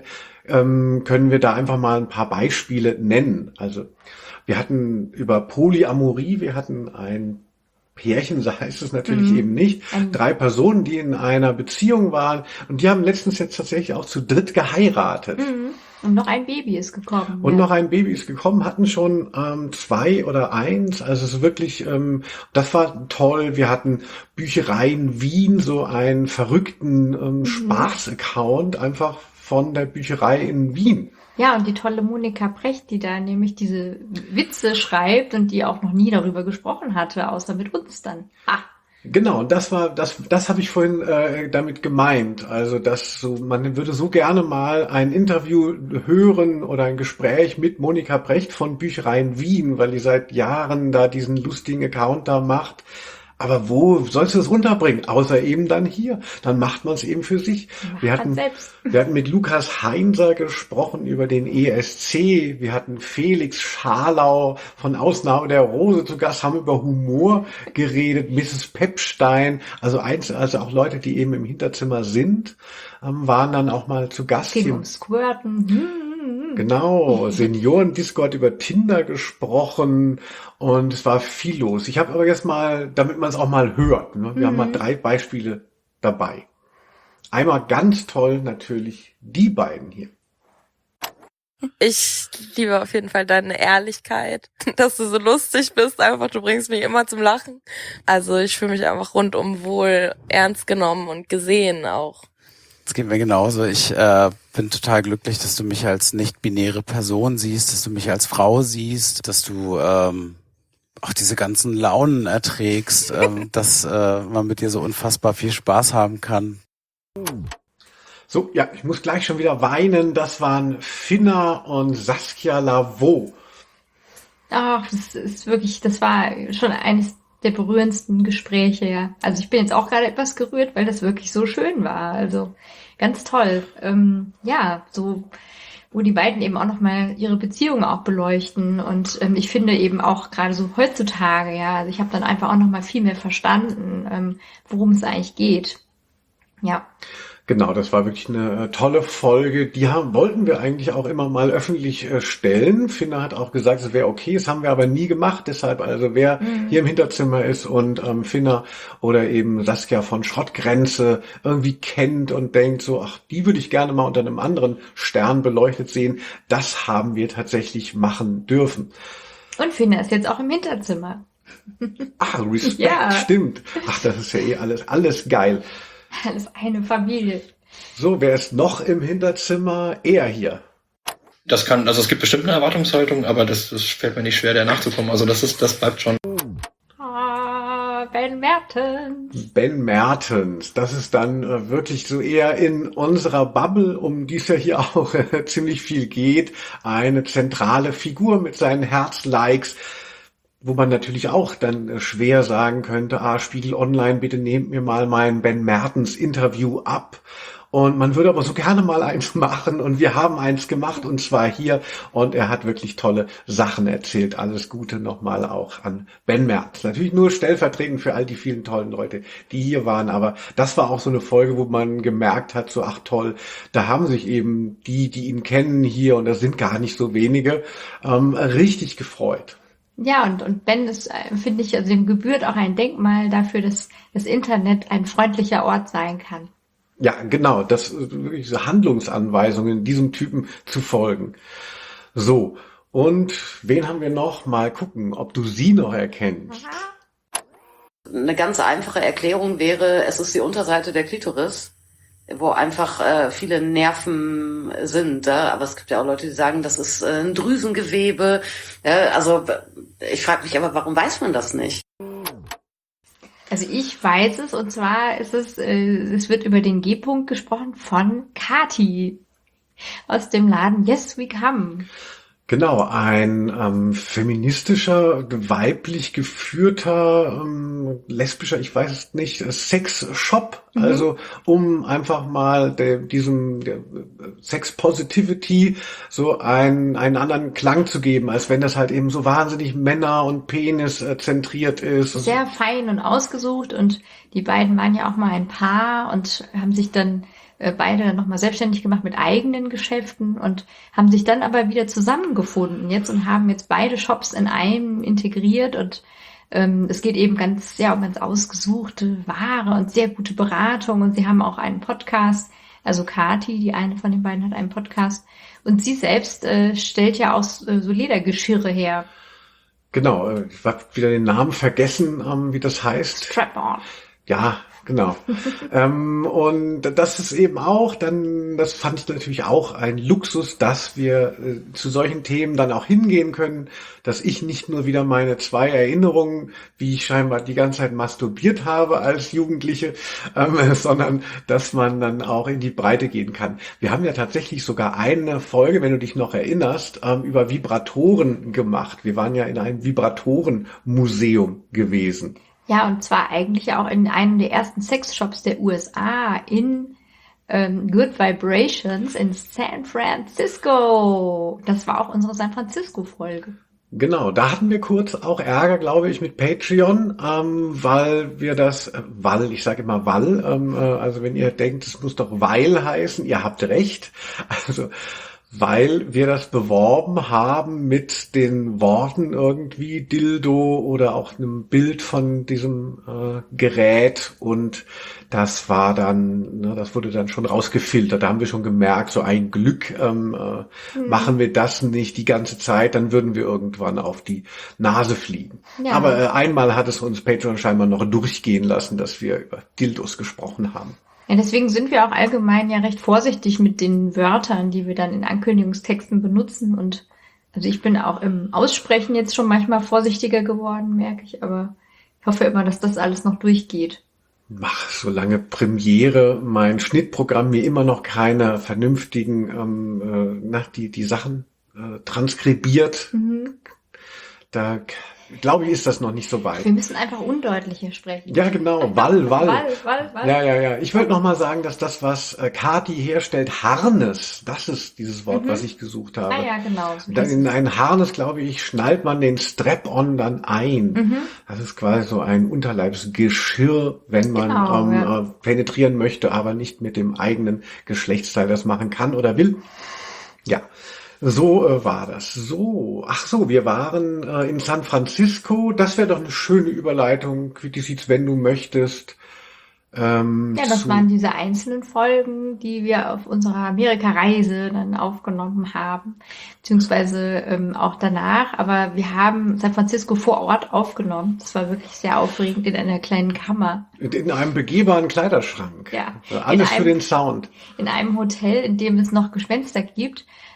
können wir da einfach mal ein paar Beispiele nennen. Also wir hatten über Polyamorie, wir hatten ein Pärchen, so heißt es natürlich eben nicht. 3 Personen, die in einer Beziehung waren und die haben letztens jetzt tatsächlich auch zu dritt geheiratet. Und noch ein Baby ist gekommen. Und noch ein Baby ist gekommen, hatten schon 2 oder 1. Also es ist wirklich, das war toll. Wir hatten Büchereien Wien, so einen verrückten Spaß-Account einfach von der Bücherei in Wien. Ja, und die tolle Monika Brecht, die da nämlich diese Witze schreibt und die auch noch nie darüber gesprochen hatte, außer mit uns dann. Genau, und das habe ich vorhin damit gemeint. Also, dass so, man würde so gerne mal ein Interview hören oder ein Gespräch mit Monika Brecht von Büchereien Wien, weil die seit Jahren da diesen lustigen Account da macht. Aber wo sollst du es unterbringen? Außer eben dann hier. Dann macht man es eben für sich. Wir hatten mit Lukas Heinser gesprochen über den ESC. Wir hatten Felix Scharlau von Ausnahme der Rose zu Gast, haben über Humor geredet. Mrs. Pepstein, also auch Leute, die eben im Hinterzimmer sind, waren dann auch mal zu Gast. Ging um Squirten. Genau, Senioren-Discord über Tinder gesprochen und es war viel los. Ich habe aber jetzt mal, damit man es auch mal hört, ne? Wir haben mal 3 Beispiele dabei. Einmal ganz toll natürlich die beiden hier. Ich liebe auf jeden Fall deine Ehrlichkeit, dass du so lustig bist, einfach, du bringst mich immer zum Lachen. Also ich fühle mich einfach rundum wohl ernst genommen und gesehen auch. Es geht mir genauso. Ich bin total glücklich, dass du mich als nicht-binäre Person siehst, dass du mich als Frau siehst, dass du auch diese ganzen Launen erträgst, dass man mit dir so unfassbar viel Spaß haben kann. So, ja, ich muss gleich schon wieder weinen. Das waren Finna und Saskia Lavaux. Ach, das war schon eines der berührendsten Gespräche, ja. Also ich bin jetzt auch gerade etwas gerührt, weil das wirklich so schön war. Also ganz toll. So, wo die beiden eben auch nochmal ihre Beziehungen auch beleuchten. Und ich finde eben auch gerade so heutzutage, ja, also ich habe dann einfach auch nochmal viel mehr verstanden, worum es eigentlich geht. Ja. Genau, das war wirklich eine tolle Folge. Die wollten wir eigentlich auch immer mal öffentlich stellen. Finna hat auch gesagt, es wäre okay, das haben wir aber nie gemacht. Deshalb, also wer hier im Hinterzimmer ist und Finna oder eben Saskia von Schrottgrenze irgendwie kennt und denkt so, ach, die würde ich gerne mal unter einem anderen Stern beleuchtet sehen, das haben wir tatsächlich machen dürfen. Und Finna ist jetzt auch im Hinterzimmer. Ach, Respekt, stimmt. Ach, das ist ja alles geil. Alles eine Familie. So, wer ist noch im Hinterzimmer? Er hier. Also es gibt bestimmt eine Erwartungshaltung, aber das fällt mir nicht schwer, der nachzukommen. Also das bleibt schon. Ben Mertens. Ben Mertens, das ist dann wirklich so eher in unserer Bubble, um die es ja hier auch ziemlich viel geht, eine zentrale Figur mit seinen Herzlikes, wo man natürlich auch dann schwer sagen könnte, Spiegel Online, bitte nehmt mir mal mein Ben Mertens Interview ab. Und man würde aber so gerne mal eins machen und wir haben eins gemacht und zwar hier und er hat wirklich tolle Sachen erzählt. Alles Gute nochmal auch an Ben Mertens. Natürlich nur stellvertretend für all die vielen tollen Leute, die hier waren, aber das war auch so eine Folge, wo man gemerkt hat, so ach toll, da haben sich eben die ihn kennen hier und das sind gar nicht so wenige, richtig gefreut. Ja, und Ben ist, finde ich, also dem gebührt auch ein Denkmal dafür, dass das Internet ein freundlicher Ort sein kann. Ja, genau, das wirklich so Handlungsanweisungen diesem Typen zu folgen. So, und wen haben wir noch? Mal gucken, ob du sie noch erkennst. Eine ganz einfache Erklärung wäre, es ist die Unterseite der Klitoris, wo einfach viele Nerven sind. Aber es gibt ja auch Leute, die sagen, das ist ein Drüsengewebe. Also ich frage mich aber, warum weiß man das nicht? Also ich weiß es, und zwar ist es wird über den G-Punkt gesprochen von Kati aus dem Laden Yes We Come. Genau, ein feministischer, weiblich geführter, lesbischer, ich weiß es nicht, Sex-Shop, also um einfach mal diesem Sex Positivity so einen anderen Klang zu geben, als wenn das halt eben so wahnsinnig Männer- und Penis zentriert ist. Sehr fein und ausgesucht und die beiden waren ja auch mal ein Paar und haben sich dann beide nochmal selbstständig gemacht mit eigenen Geschäften und haben sich dann aber wieder zusammengefunden jetzt und haben jetzt beide Shops in einem integriert und es geht eben um ganz ausgesuchte Ware und sehr gute Beratung und sie haben auch einen Podcast, also Kati, die eine von den beiden hat einen Podcast und sie selbst stellt ja auch so Ledergeschirre her. Genau, ich habe wieder den Namen vergessen, wie das heißt. Strap-on. Ja, genau. Und das ist eben auch dann, das fand ich natürlich auch ein Luxus, dass wir zu solchen Themen dann auch hingehen können, dass ich nicht nur wieder meine 2 Erinnerungen, wie ich scheinbar die ganze Zeit masturbiert habe als Jugendliche, sondern dass man dann auch in die Breite gehen kann. Wir haben ja tatsächlich sogar eine Folge, wenn du dich noch erinnerst, über Vibratoren gemacht. Wir waren ja in einem Vibratorenmuseum gewesen. Ja, und zwar eigentlich auch in einem der ersten Sexshops der USA in Good Vibrations in San Francisco. Das war auch unsere San Francisco-Folge. Genau, da hatten wir kurz auch Ärger, glaube ich, mit Patreon, weil wir ich sage immer also wenn ihr denkt, es muss doch weil heißen, ihr habt recht, also weil wir das beworben haben mit den Worten irgendwie Dildo oder auch einem Bild von diesem Gerät und das war dann, das wurde dann schon rausgefiltert. Da haben wir schon gemerkt, so ein Glück machen wir das nicht die ganze Zeit, dann würden wir irgendwann auf die Nase fliegen. Ja. Aber einmal hat es uns Patreon scheinbar noch durchgehen lassen, dass wir über Dildos gesprochen haben. Ja, deswegen sind wir auch allgemein ja recht vorsichtig mit den Wörtern, die wir dann in Ankündigungstexten benutzen. Und also ich bin auch im Aussprechen jetzt schon manchmal vorsichtiger geworden, merke ich. Aber ich hoffe immer, dass das alles noch durchgeht. Solange Premiere mein Schnittprogramm mir immer noch keine vernünftigen, die Sachen transkribiert, da glaube ich, ist das noch nicht so weit. Wir müssen einfach undeutlicher sprechen. Ja, genau. Wall. Ja. Ich würde noch mal sagen, dass das, was Kati herstellt, Harness, das ist dieses Wort, was ich gesucht habe. Ah ja, genau. Dann in ein Harness, glaube ich, schnallt man den Strap-on dann ein. Das ist quasi so ein Unterleibsgeschirr, wenn man penetrieren möchte, aber nicht mit dem eigenen Geschlechtsteil das machen kann oder will. Ja. So war das. Wir waren in San Francisco. Das wäre doch eine schöne Überleitung. Wie sieht's, wenn du möchtest? Das waren diese einzelnen Folgen, die wir auf unserer Amerika-Reise dann aufgenommen haben, beziehungsweise auch danach. Aber wir haben San Francisco vor Ort aufgenommen. Das war wirklich sehr aufregend in einer kleinen Kammer. In einem begehbaren Kleiderschrank. Ja. Alles für den Sound. In einem Hotel, in dem es noch Gespenster gibt.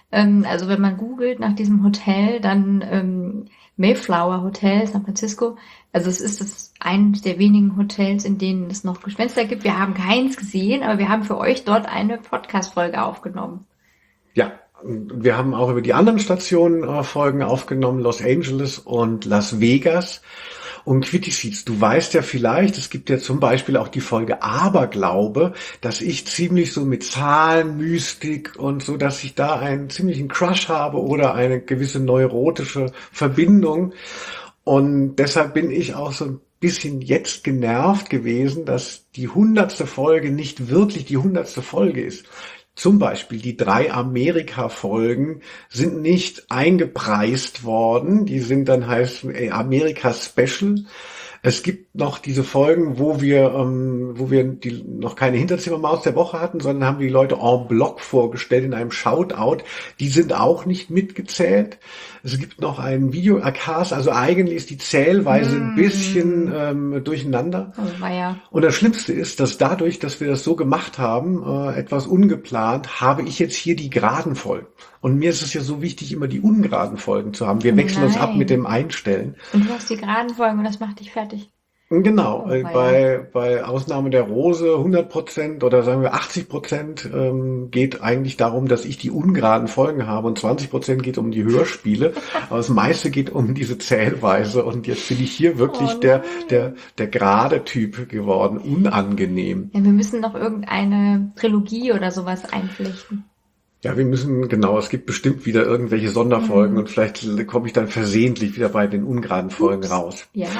Also wenn man googelt nach diesem Hotel, dann Mayflower Hotel, San Francisco. Also es ist eines der wenigen Hotels, in denen es noch Gespenster gibt. Wir haben keins gesehen, aber wir haben für euch dort eine Podcast-Folge aufgenommen. Ja, wir haben auch über die anderen Stationen Folgen aufgenommen, Los Angeles und Las Vegas. Und Quitty Seeds, du weißt ja vielleicht, es gibt ja zum Beispiel auch die Folge Aberglaube, dass ich ziemlich so mit Zahlen, Mystik und so, dass ich da einen ziemlichen Crush habe oder eine gewisse neurotische Verbindung. Und deshalb bin ich auch so ein bisschen jetzt genervt gewesen, dass die 100. Folge nicht wirklich die 100. Folge ist. Zum Beispiel die 3 Amerika-Folgen sind nicht eingepreist worden. Die sind dann heißen Amerika Special. Es gibt noch diese Folgen, wo wir die noch keine Hinterzimmermaus der Woche hatten, sondern haben die Leute en bloc vorgestellt in einem Shoutout. Die sind auch nicht mitgezählt. Es gibt noch einen Video-Cast, also eigentlich ist die Zählweise ein bisschen durcheinander. Oh, ja. Und das Schlimmste ist, dass dadurch, dass wir das so gemacht haben, etwas ungeplant, habe ich jetzt hier die geraden Folgen. Und mir ist es ja so wichtig, immer die ungeraden Folgen zu haben. Wir wechseln uns ab mit dem Einstellen. Und du hast die geraden Folgen und das macht dich fertig. Genau, bei Ausnahme der Rose 100% oder sagen wir 80% geht eigentlich darum, dass ich die ungeraden Folgen habe und 20% geht um die Hörspiele. Aber das meiste geht um diese Zählweise und jetzt bin ich hier wirklich der gerade Typ geworden, unangenehm. Ja, wir müssen noch irgendeine Trilogie oder sowas einflechten. Ja, es gibt bestimmt wieder irgendwelche Sonderfolgen und vielleicht komme ich dann versehentlich wieder bei den ungeraden Folgen raus. Ja.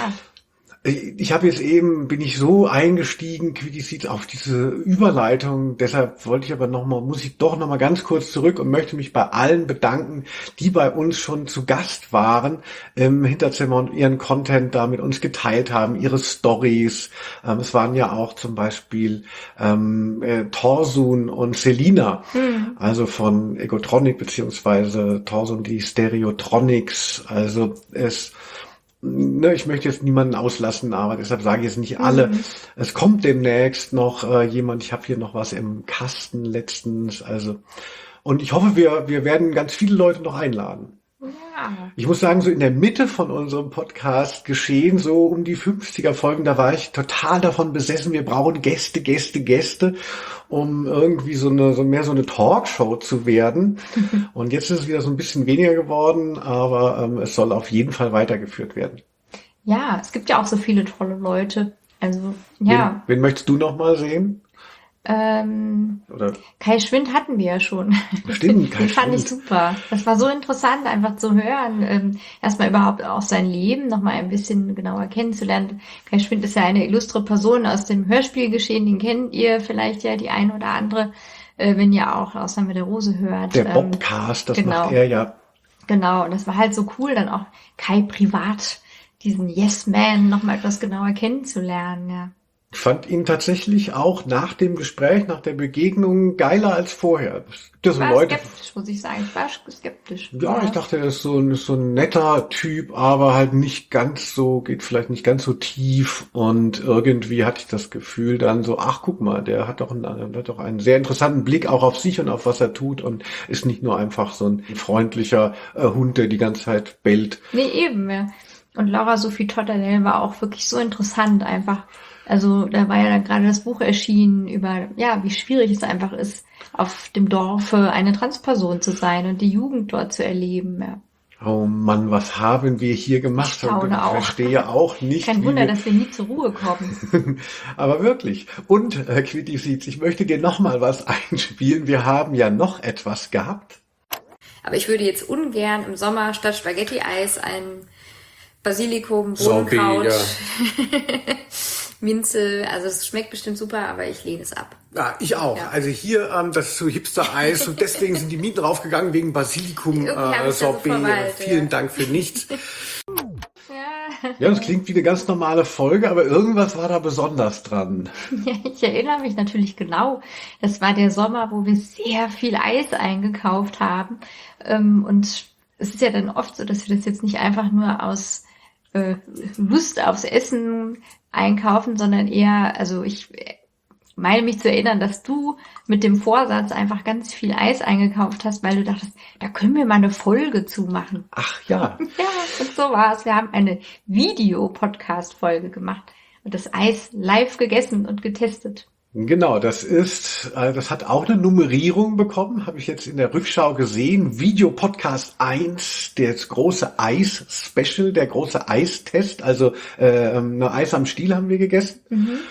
Bin ich so eingestiegen, Quitty Seeds, auf diese Überleitung, deshalb muss ich doch noch mal ganz kurz zurück und möchte mich bei allen bedanken, die bei uns schon zu Gast waren im Hinterzimmer und ihren Content da mit uns geteilt haben, ihre Stories. Es waren ja auch zum Beispiel Torsun und Selina, also von Egotronic beziehungsweise Torsun die Stereotronics. Also ich möchte jetzt niemanden auslassen, aber deshalb sage ich jetzt nicht alle. Es kommt demnächst noch jemand, ich habe hier noch was im Kasten letztens, und ich hoffe, wir werden ganz viele Leute noch einladen. Ja. Ich muss sagen, so in der Mitte von unserem Podcast geschehen, so um die 50er Folgen, da war ich total davon besessen, wir brauchen Gäste, um irgendwie mehr so eine Talkshow zu werden. Und jetzt ist es wieder so ein bisschen weniger geworden, aber es soll auf jeden Fall weitergeführt werden. Ja, es gibt ja auch so viele tolle Leute. Also, ja. Wen möchtest du noch mal sehen? Oder? Kai Schwind hatten wir ja schon. Stimmt, Den fand ich super. Das war so interessant, einfach zu hören. Erstmal überhaupt auch sein Leben noch mal ein bisschen genauer kennenzulernen. Kai Schwind ist ja eine illustre Person aus dem Hörspielgeschehen. Den kennt ihr vielleicht ja die eine oder andere, wenn ihr auch Ausnahme der Rose hört. Der Bobcast, das macht er ja. Genau, und das war halt so cool, dann auch Kai privat, diesen Yes-Man noch mal etwas genauer kennenzulernen, ja. Ich fand ihn tatsächlich auch nach dem Gespräch, nach der Begegnung geiler als vorher. Ich war skeptisch, muss ich sagen. Ich war skeptisch. Ja, ich dachte, er ist so ein netter Typ, aber halt geht vielleicht nicht ganz so tief. Und irgendwie hatte ich das Gefühl dann so, ach, guck mal, der hat doch einen sehr interessanten Blick auch auf sich und auf was er tut und ist nicht nur einfach so ein freundlicher Hund, der die ganze Zeit bellt. Nee, eben, ja. Und Laura Sophie Totterl war auch wirklich so interessant einfach. Also da war ja dann gerade das Buch erschienen über, ja, wie schwierig es einfach ist, auf dem Dorfe eine Transperson zu sein und die Jugend dort zu erleben. Ja. Oh Mann, was haben wir hier gemacht? Ich verstehe auch nicht. Kein Wunder, dass wir nie zur Ruhe kommen. Aber wirklich. Und, Quitty Seeds, ich möchte dir noch mal was einspielen. Wir haben ja noch etwas gehabt. Aber ich würde jetzt ungern im Sommer statt Spaghetti-Eis ein Basilikum, Bohnenkraut, Minze, also es schmeckt bestimmt super, aber ich lehne es ab. Ja, ich auch. Ja. Also hier, das ist so Hipster-Eis und deswegen sind die Mieten raufgegangen wegen Basilikum, Sorbet. Vielen Dank für nichts. Ja, das klingt wie eine ganz normale Folge, aber irgendwas war da besonders dran. Ja, ich erinnere mich natürlich genau. Das war der Sommer, wo wir sehr viel Eis eingekauft haben. Und es ist ja dann oft so, dass wir das jetzt nicht einfach nur aus Lust aufs Essen einkaufen, sondern eher, also ich meine mich zu erinnern, dass du mit dem Vorsatz einfach ganz viel Eis eingekauft hast, weil du dachtest, da können wir mal eine Folge zu machen. Ach ja. Ja, und so war es. Wir haben eine Video-Podcast-Folge gemacht und das Eis live gegessen und getestet. Genau, das hat auch eine Nummerierung bekommen, habe ich jetzt in der Rückschau gesehen. Video-Podcast 1, das große Eis-Special, der große Eistest, also eine Eis am Stiel haben wir gegessen.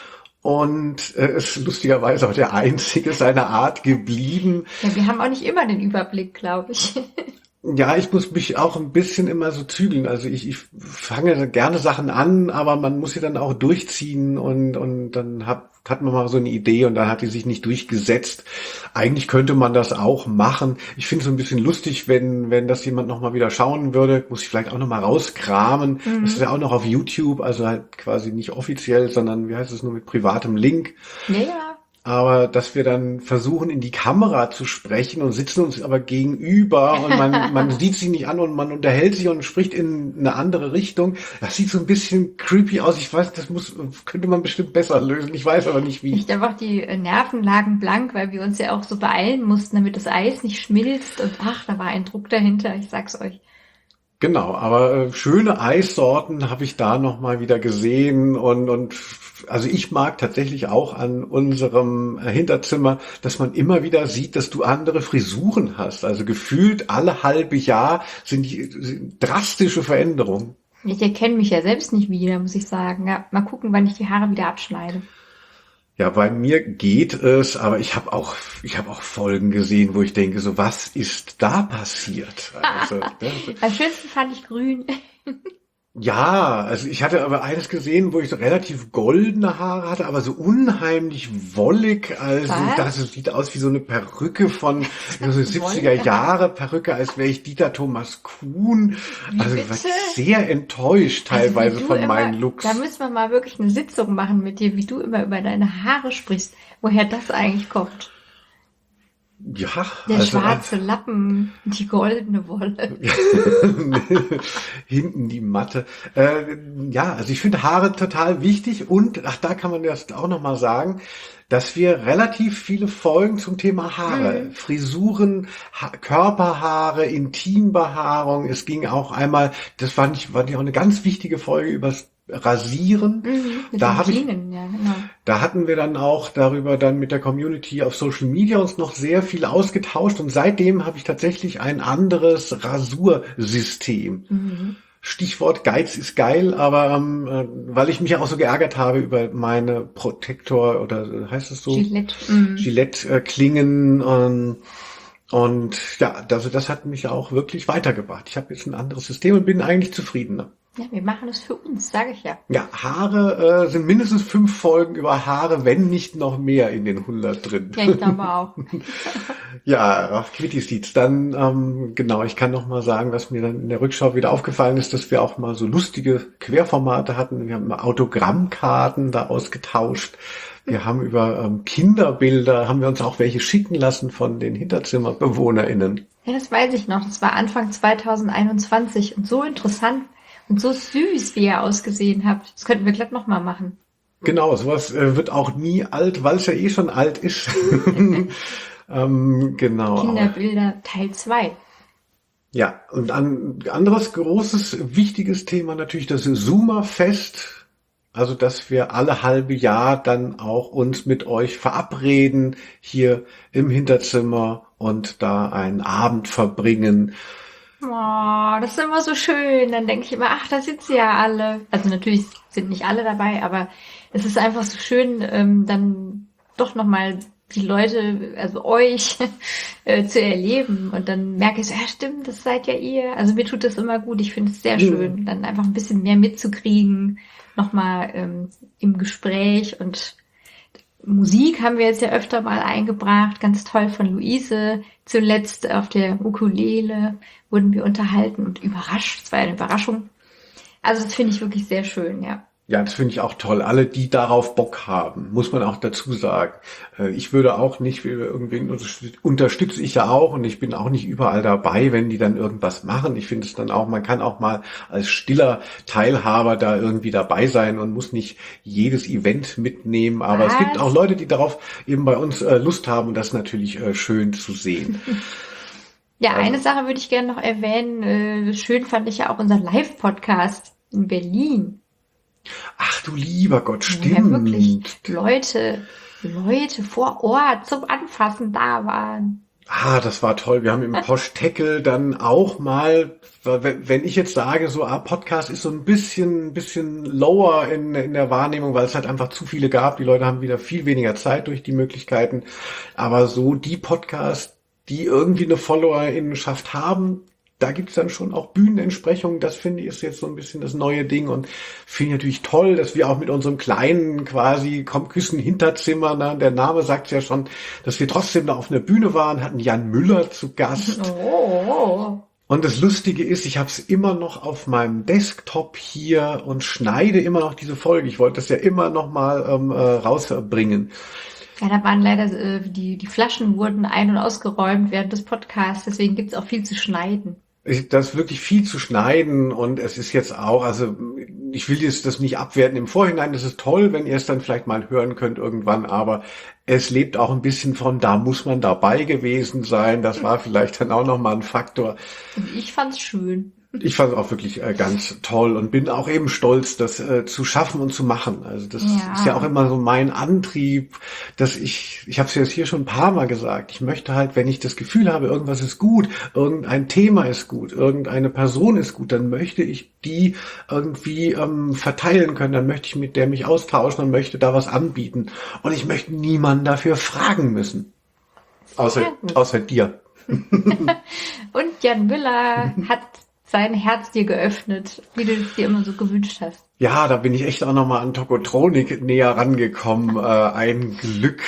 Und ist lustigerweise auch der einzige seiner Art geblieben. Ja, wir haben auch nicht immer den Überblick, glaube ich. Ja, ich muss mich auch ein bisschen immer so zügeln. Also ich fange gerne Sachen an, aber man muss sie dann auch durchziehen und dann hat man mal so eine Idee und dann hat die sich nicht durchgesetzt. Eigentlich könnte man das auch machen. Ich finde es so ein bisschen lustig, wenn das jemand nochmal wieder schauen würde, muss ich vielleicht auch nochmal rauskramen. Das ist ja auch noch auf YouTube, also halt quasi nicht offiziell, sondern wie heißt es, nur mit privatem Link. Ja. Aber dass wir dann versuchen, in die Kamera zu sprechen und sitzen uns aber gegenüber und man sieht sich nicht an und man unterhält sich und spricht in eine andere Richtung. Das sieht so ein bisschen creepy aus. Ich weiß, könnte man bestimmt besser lösen. Ich weiß aber nicht wie. Ich glaube auch, die Nerven lagen blank, weil wir uns ja auch so beeilen mussten, damit das Eis nicht schmilzt. Und da war ein Druck dahinter, ich sag's euch. Genau, aber schöne Eissorten habe ich da nochmal wieder gesehen und also ich mag tatsächlich auch an unserem Hinterzimmer, dass man immer wieder sieht, dass du andere Frisuren hast. Also gefühlt alle halbe Jahr sind drastische Veränderungen. Ich erkenne mich ja selbst nicht wieder, muss ich sagen. Ja, mal gucken, wann ich die Haare wieder abschneide. Ja, bei mir geht es, aber ich habe auch Folgen gesehen, wo ich denke, so was ist da passiert? Also, Am schönsten fand ich grün. Ja, also ich hatte aber eines gesehen, wo ich so relativ goldene Haare hatte, aber so unheimlich wollig. Also das sieht aus wie so eine Perücke von so 70er Jahre Perücke, als wäre ich Dieter Thomas Kuhn. Also ich war sehr enttäuscht teilweise von meinen Looks. Da müssen wir mal wirklich eine Sitzung machen mit dir, wie du immer über deine Haare sprichst, woher das eigentlich kommt. Ja, der schwarze Lappen, die goldene Wolle. Hinten die Matte. Ja, also ich finde Haare total wichtig und, da kann man das auch nochmal sagen, dass wir relativ viele Folgen zum Thema Haare, Frisuren, Körperhaare, Intimbehaarung, es ging auch einmal, das war nicht auch eine ganz wichtige Folge übers Rasieren. Da hatten wir dann auch darüber dann mit der Community auf Social Media uns noch sehr viel ausgetauscht und seitdem habe ich tatsächlich ein anderes Rasursystem. Stichwort Geiz ist geil, aber weil ich mich ja auch so geärgert habe über meine Protector oder heißt es so? Gillette Klingen und ja, also das hat mich auch wirklich weitergebracht. Ich habe jetzt ein anderes System und bin eigentlich zufriedener. Ja, wir machen es für uns, sage ich ja. Ja, Haare sind mindestens 5 Folgen über Haare, wenn nicht noch mehr in den 100 drin. Ja, ich glaube auch. Ja, Quittis dann, genau, ich kann noch mal sagen, was mir dann in der Rückschau wieder aufgefallen ist, dass wir auch mal so lustige Querformate hatten. Wir haben Autogrammkarten da ausgetauscht. Wir haben über Kinderbilder, haben wir uns auch welche schicken lassen von den HinterzimmerbewohnerInnen. Ja, das weiß ich noch. Das war Anfang 2021 und so interessant. Und so süß, wie ihr ausgesehen habt. Das könnten wir glatt nochmal machen. Genau, sowas wird auch nie alt, weil es ja eh schon alt ist. Genau. Kinderbilder Teil 2. Ja, und ein anderes großes, wichtiges Thema natürlich das Zoomerfest. Also, dass wir alle halbe Jahr dann auch uns mit euch verabreden hier im Hinterzimmer und da einen Abend verbringen. Oh, das ist immer so schön. Dann denke ich immer, ach, da sitzen ja alle. Also natürlich sind nicht alle dabei, aber es ist einfach so schön, dann doch nochmal die Leute, also euch, zu erleben. Und dann merke ich so, ja stimmt, das seid ja ihr. Also mir tut das immer gut. Ich finde es sehr schön, dann einfach ein bisschen mehr mitzukriegen, nochmal im Gespräch. Und Musik haben wir jetzt ja öfter mal eingebracht. Ganz toll von Luise. Zuletzt auf der Ukulele wurden wir unterhalten und überrascht. Es war eine Überraschung. Also das finde ich wirklich sehr schön, ja. Ja, das finde ich auch toll. Alle, die darauf Bock haben, muss man auch dazu sagen. Ich würde auch nicht, irgendwen unterstütze ich ja auch und ich bin auch nicht überall dabei, wenn die dann irgendwas machen. Ich finde es dann auch, man kann auch mal als stiller Teilhaber da irgendwie dabei sein und muss nicht jedes Event mitnehmen. Aber es gibt auch Leute, die darauf eben bei uns Lust haben und das ist natürlich schön zu sehen. Ja, eine Sache würde ich gerne noch erwähnen. Schön fand ich ja auch unser Live-Podcast in Berlin. Ach du lieber Gott, stimmt. Ja, wirklich Leute vor Ort zum Anfassen da waren. Ah, das war toll. Wir haben im Posch-Tackle dann auch mal, wenn ich jetzt sage, so, Podcast ist so ein bisschen lower in der Wahrnehmung, weil es halt einfach zu viele gab. Die Leute haben wieder viel weniger Zeit durch die Möglichkeiten. Aber so die Podcasts, die irgendwie eine Followerinnenschaft haben, da gibt's dann schon auch Bühnenentsprechungen. Das finde ich ist jetzt so ein bisschen das neue Ding und finde ich natürlich toll, dass wir auch mit unserem kleinen quasi Komm küssen Hinterzimmer, der Name sagt ja schon, dass wir trotzdem da auf einer Bühne waren, hatten Jan Müller zu Gast. Oh. Und das Lustige ist, ich habe es immer noch auf meinem Desktop hier und schneide immer noch diese Folge. Ich wollte das ja immer noch mal rausbringen. Ja, da waren leider, die Flaschen wurden ein- und ausgeräumt während des Podcasts, deswegen gibt's auch viel zu schneiden. Das ist wirklich viel zu schneiden und es ist jetzt auch, also ich will jetzt das nicht abwerten im Vorhinein, das ist toll, wenn ihr es dann vielleicht mal hören könnt irgendwann, aber es lebt auch ein bisschen von, da muss man dabei gewesen sein, das war vielleicht dann auch nochmal ein Faktor. Und ich fand's schön. Ich fand es auch wirklich ganz toll und bin auch eben stolz, das zu schaffen und zu machen. Also das ist ja auch immer so mein Antrieb, dass ich habe es jetzt hier schon ein paar Mal gesagt, ich möchte halt, wenn ich das Gefühl habe, irgendwas ist gut, irgendein Thema ist gut, irgendeine Person ist gut, dann möchte ich die irgendwie verteilen können, dann möchte ich mit der mich austauschen und möchte da was anbieten. Und ich möchte niemanden dafür fragen müssen. Außer dir. Und Jan Müller hat sein Herz dir geöffnet, wie du es dir immer so gewünscht hast. Ja, da bin ich echt auch nochmal an Tokotronik näher rangekommen. Ein Glück.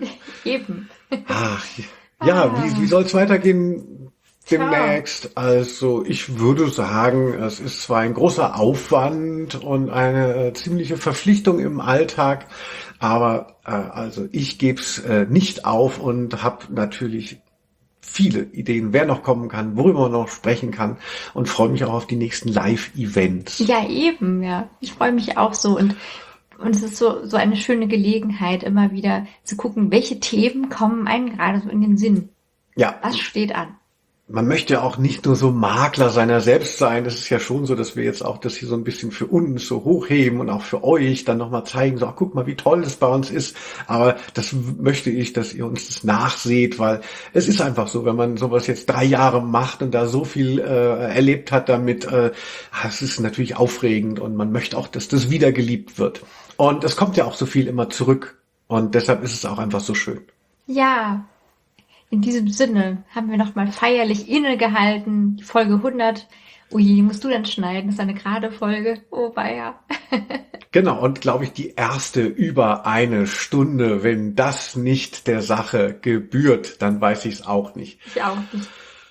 Eben. Ach, ja, wie soll es weitergehen demnächst? Also ich würde sagen, es ist zwar ein großer Aufwand und eine ziemliche Verpflichtung im Alltag, aber also ich gebe es nicht auf und habe natürlich viele Ideen, wer noch kommen kann, worüber man noch sprechen kann und freue mich auch auf die nächsten Live-Events. Ja, eben, ja. Ich freue mich auch so und es ist so eine schöne Gelegenheit, immer wieder zu gucken, welche Themen kommen einem gerade so in den Sinn. Ja. Was steht an? Man möchte auch nicht nur so Makler seiner selbst sein. Das ist ja schon so, dass wir jetzt auch das hier so ein bisschen für uns so hochheben und auch für euch dann nochmal zeigen, so, ach, guck mal, wie toll das bei uns ist. Aber das möchte ich, dass ihr uns das nachseht, weil es ist einfach so, wenn man sowas jetzt 3 Jahre macht und da so viel erlebt hat damit, es ist natürlich aufregend und man möchte auch, dass das wieder geliebt wird. Und es kommt ja auch so viel immer zurück und deshalb ist es auch einfach so schön. Ja. In diesem Sinne haben wir nochmal feierlich innegehalten, die Folge 100. Oh je, die musst du dann schneiden, das ist eine gerade Folge. Oh, weia. Genau, und glaube ich, die erste über 1 Stunde. Wenn das nicht der Sache gebührt, dann weiß ich es auch nicht. Ich auch nicht.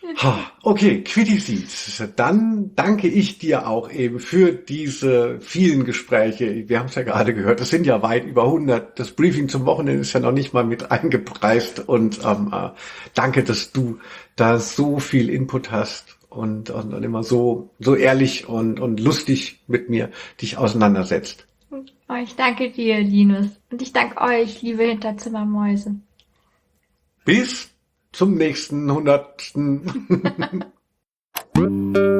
Okay, Quitty Seeds. Dann danke ich dir auch eben für diese vielen Gespräche. Wir haben es ja gerade gehört, es sind ja weit über 100. Das Briefing zum Wochenende ist ja noch nicht mal mit eingepreist. Und danke, dass du da so viel Input hast und immer so ehrlich und lustig mit mir dich auseinandersetzt. Oh, ich danke dir, Linus. Und ich danke euch, liebe Hinterzimmermäuse. Bis zum nächsten 100.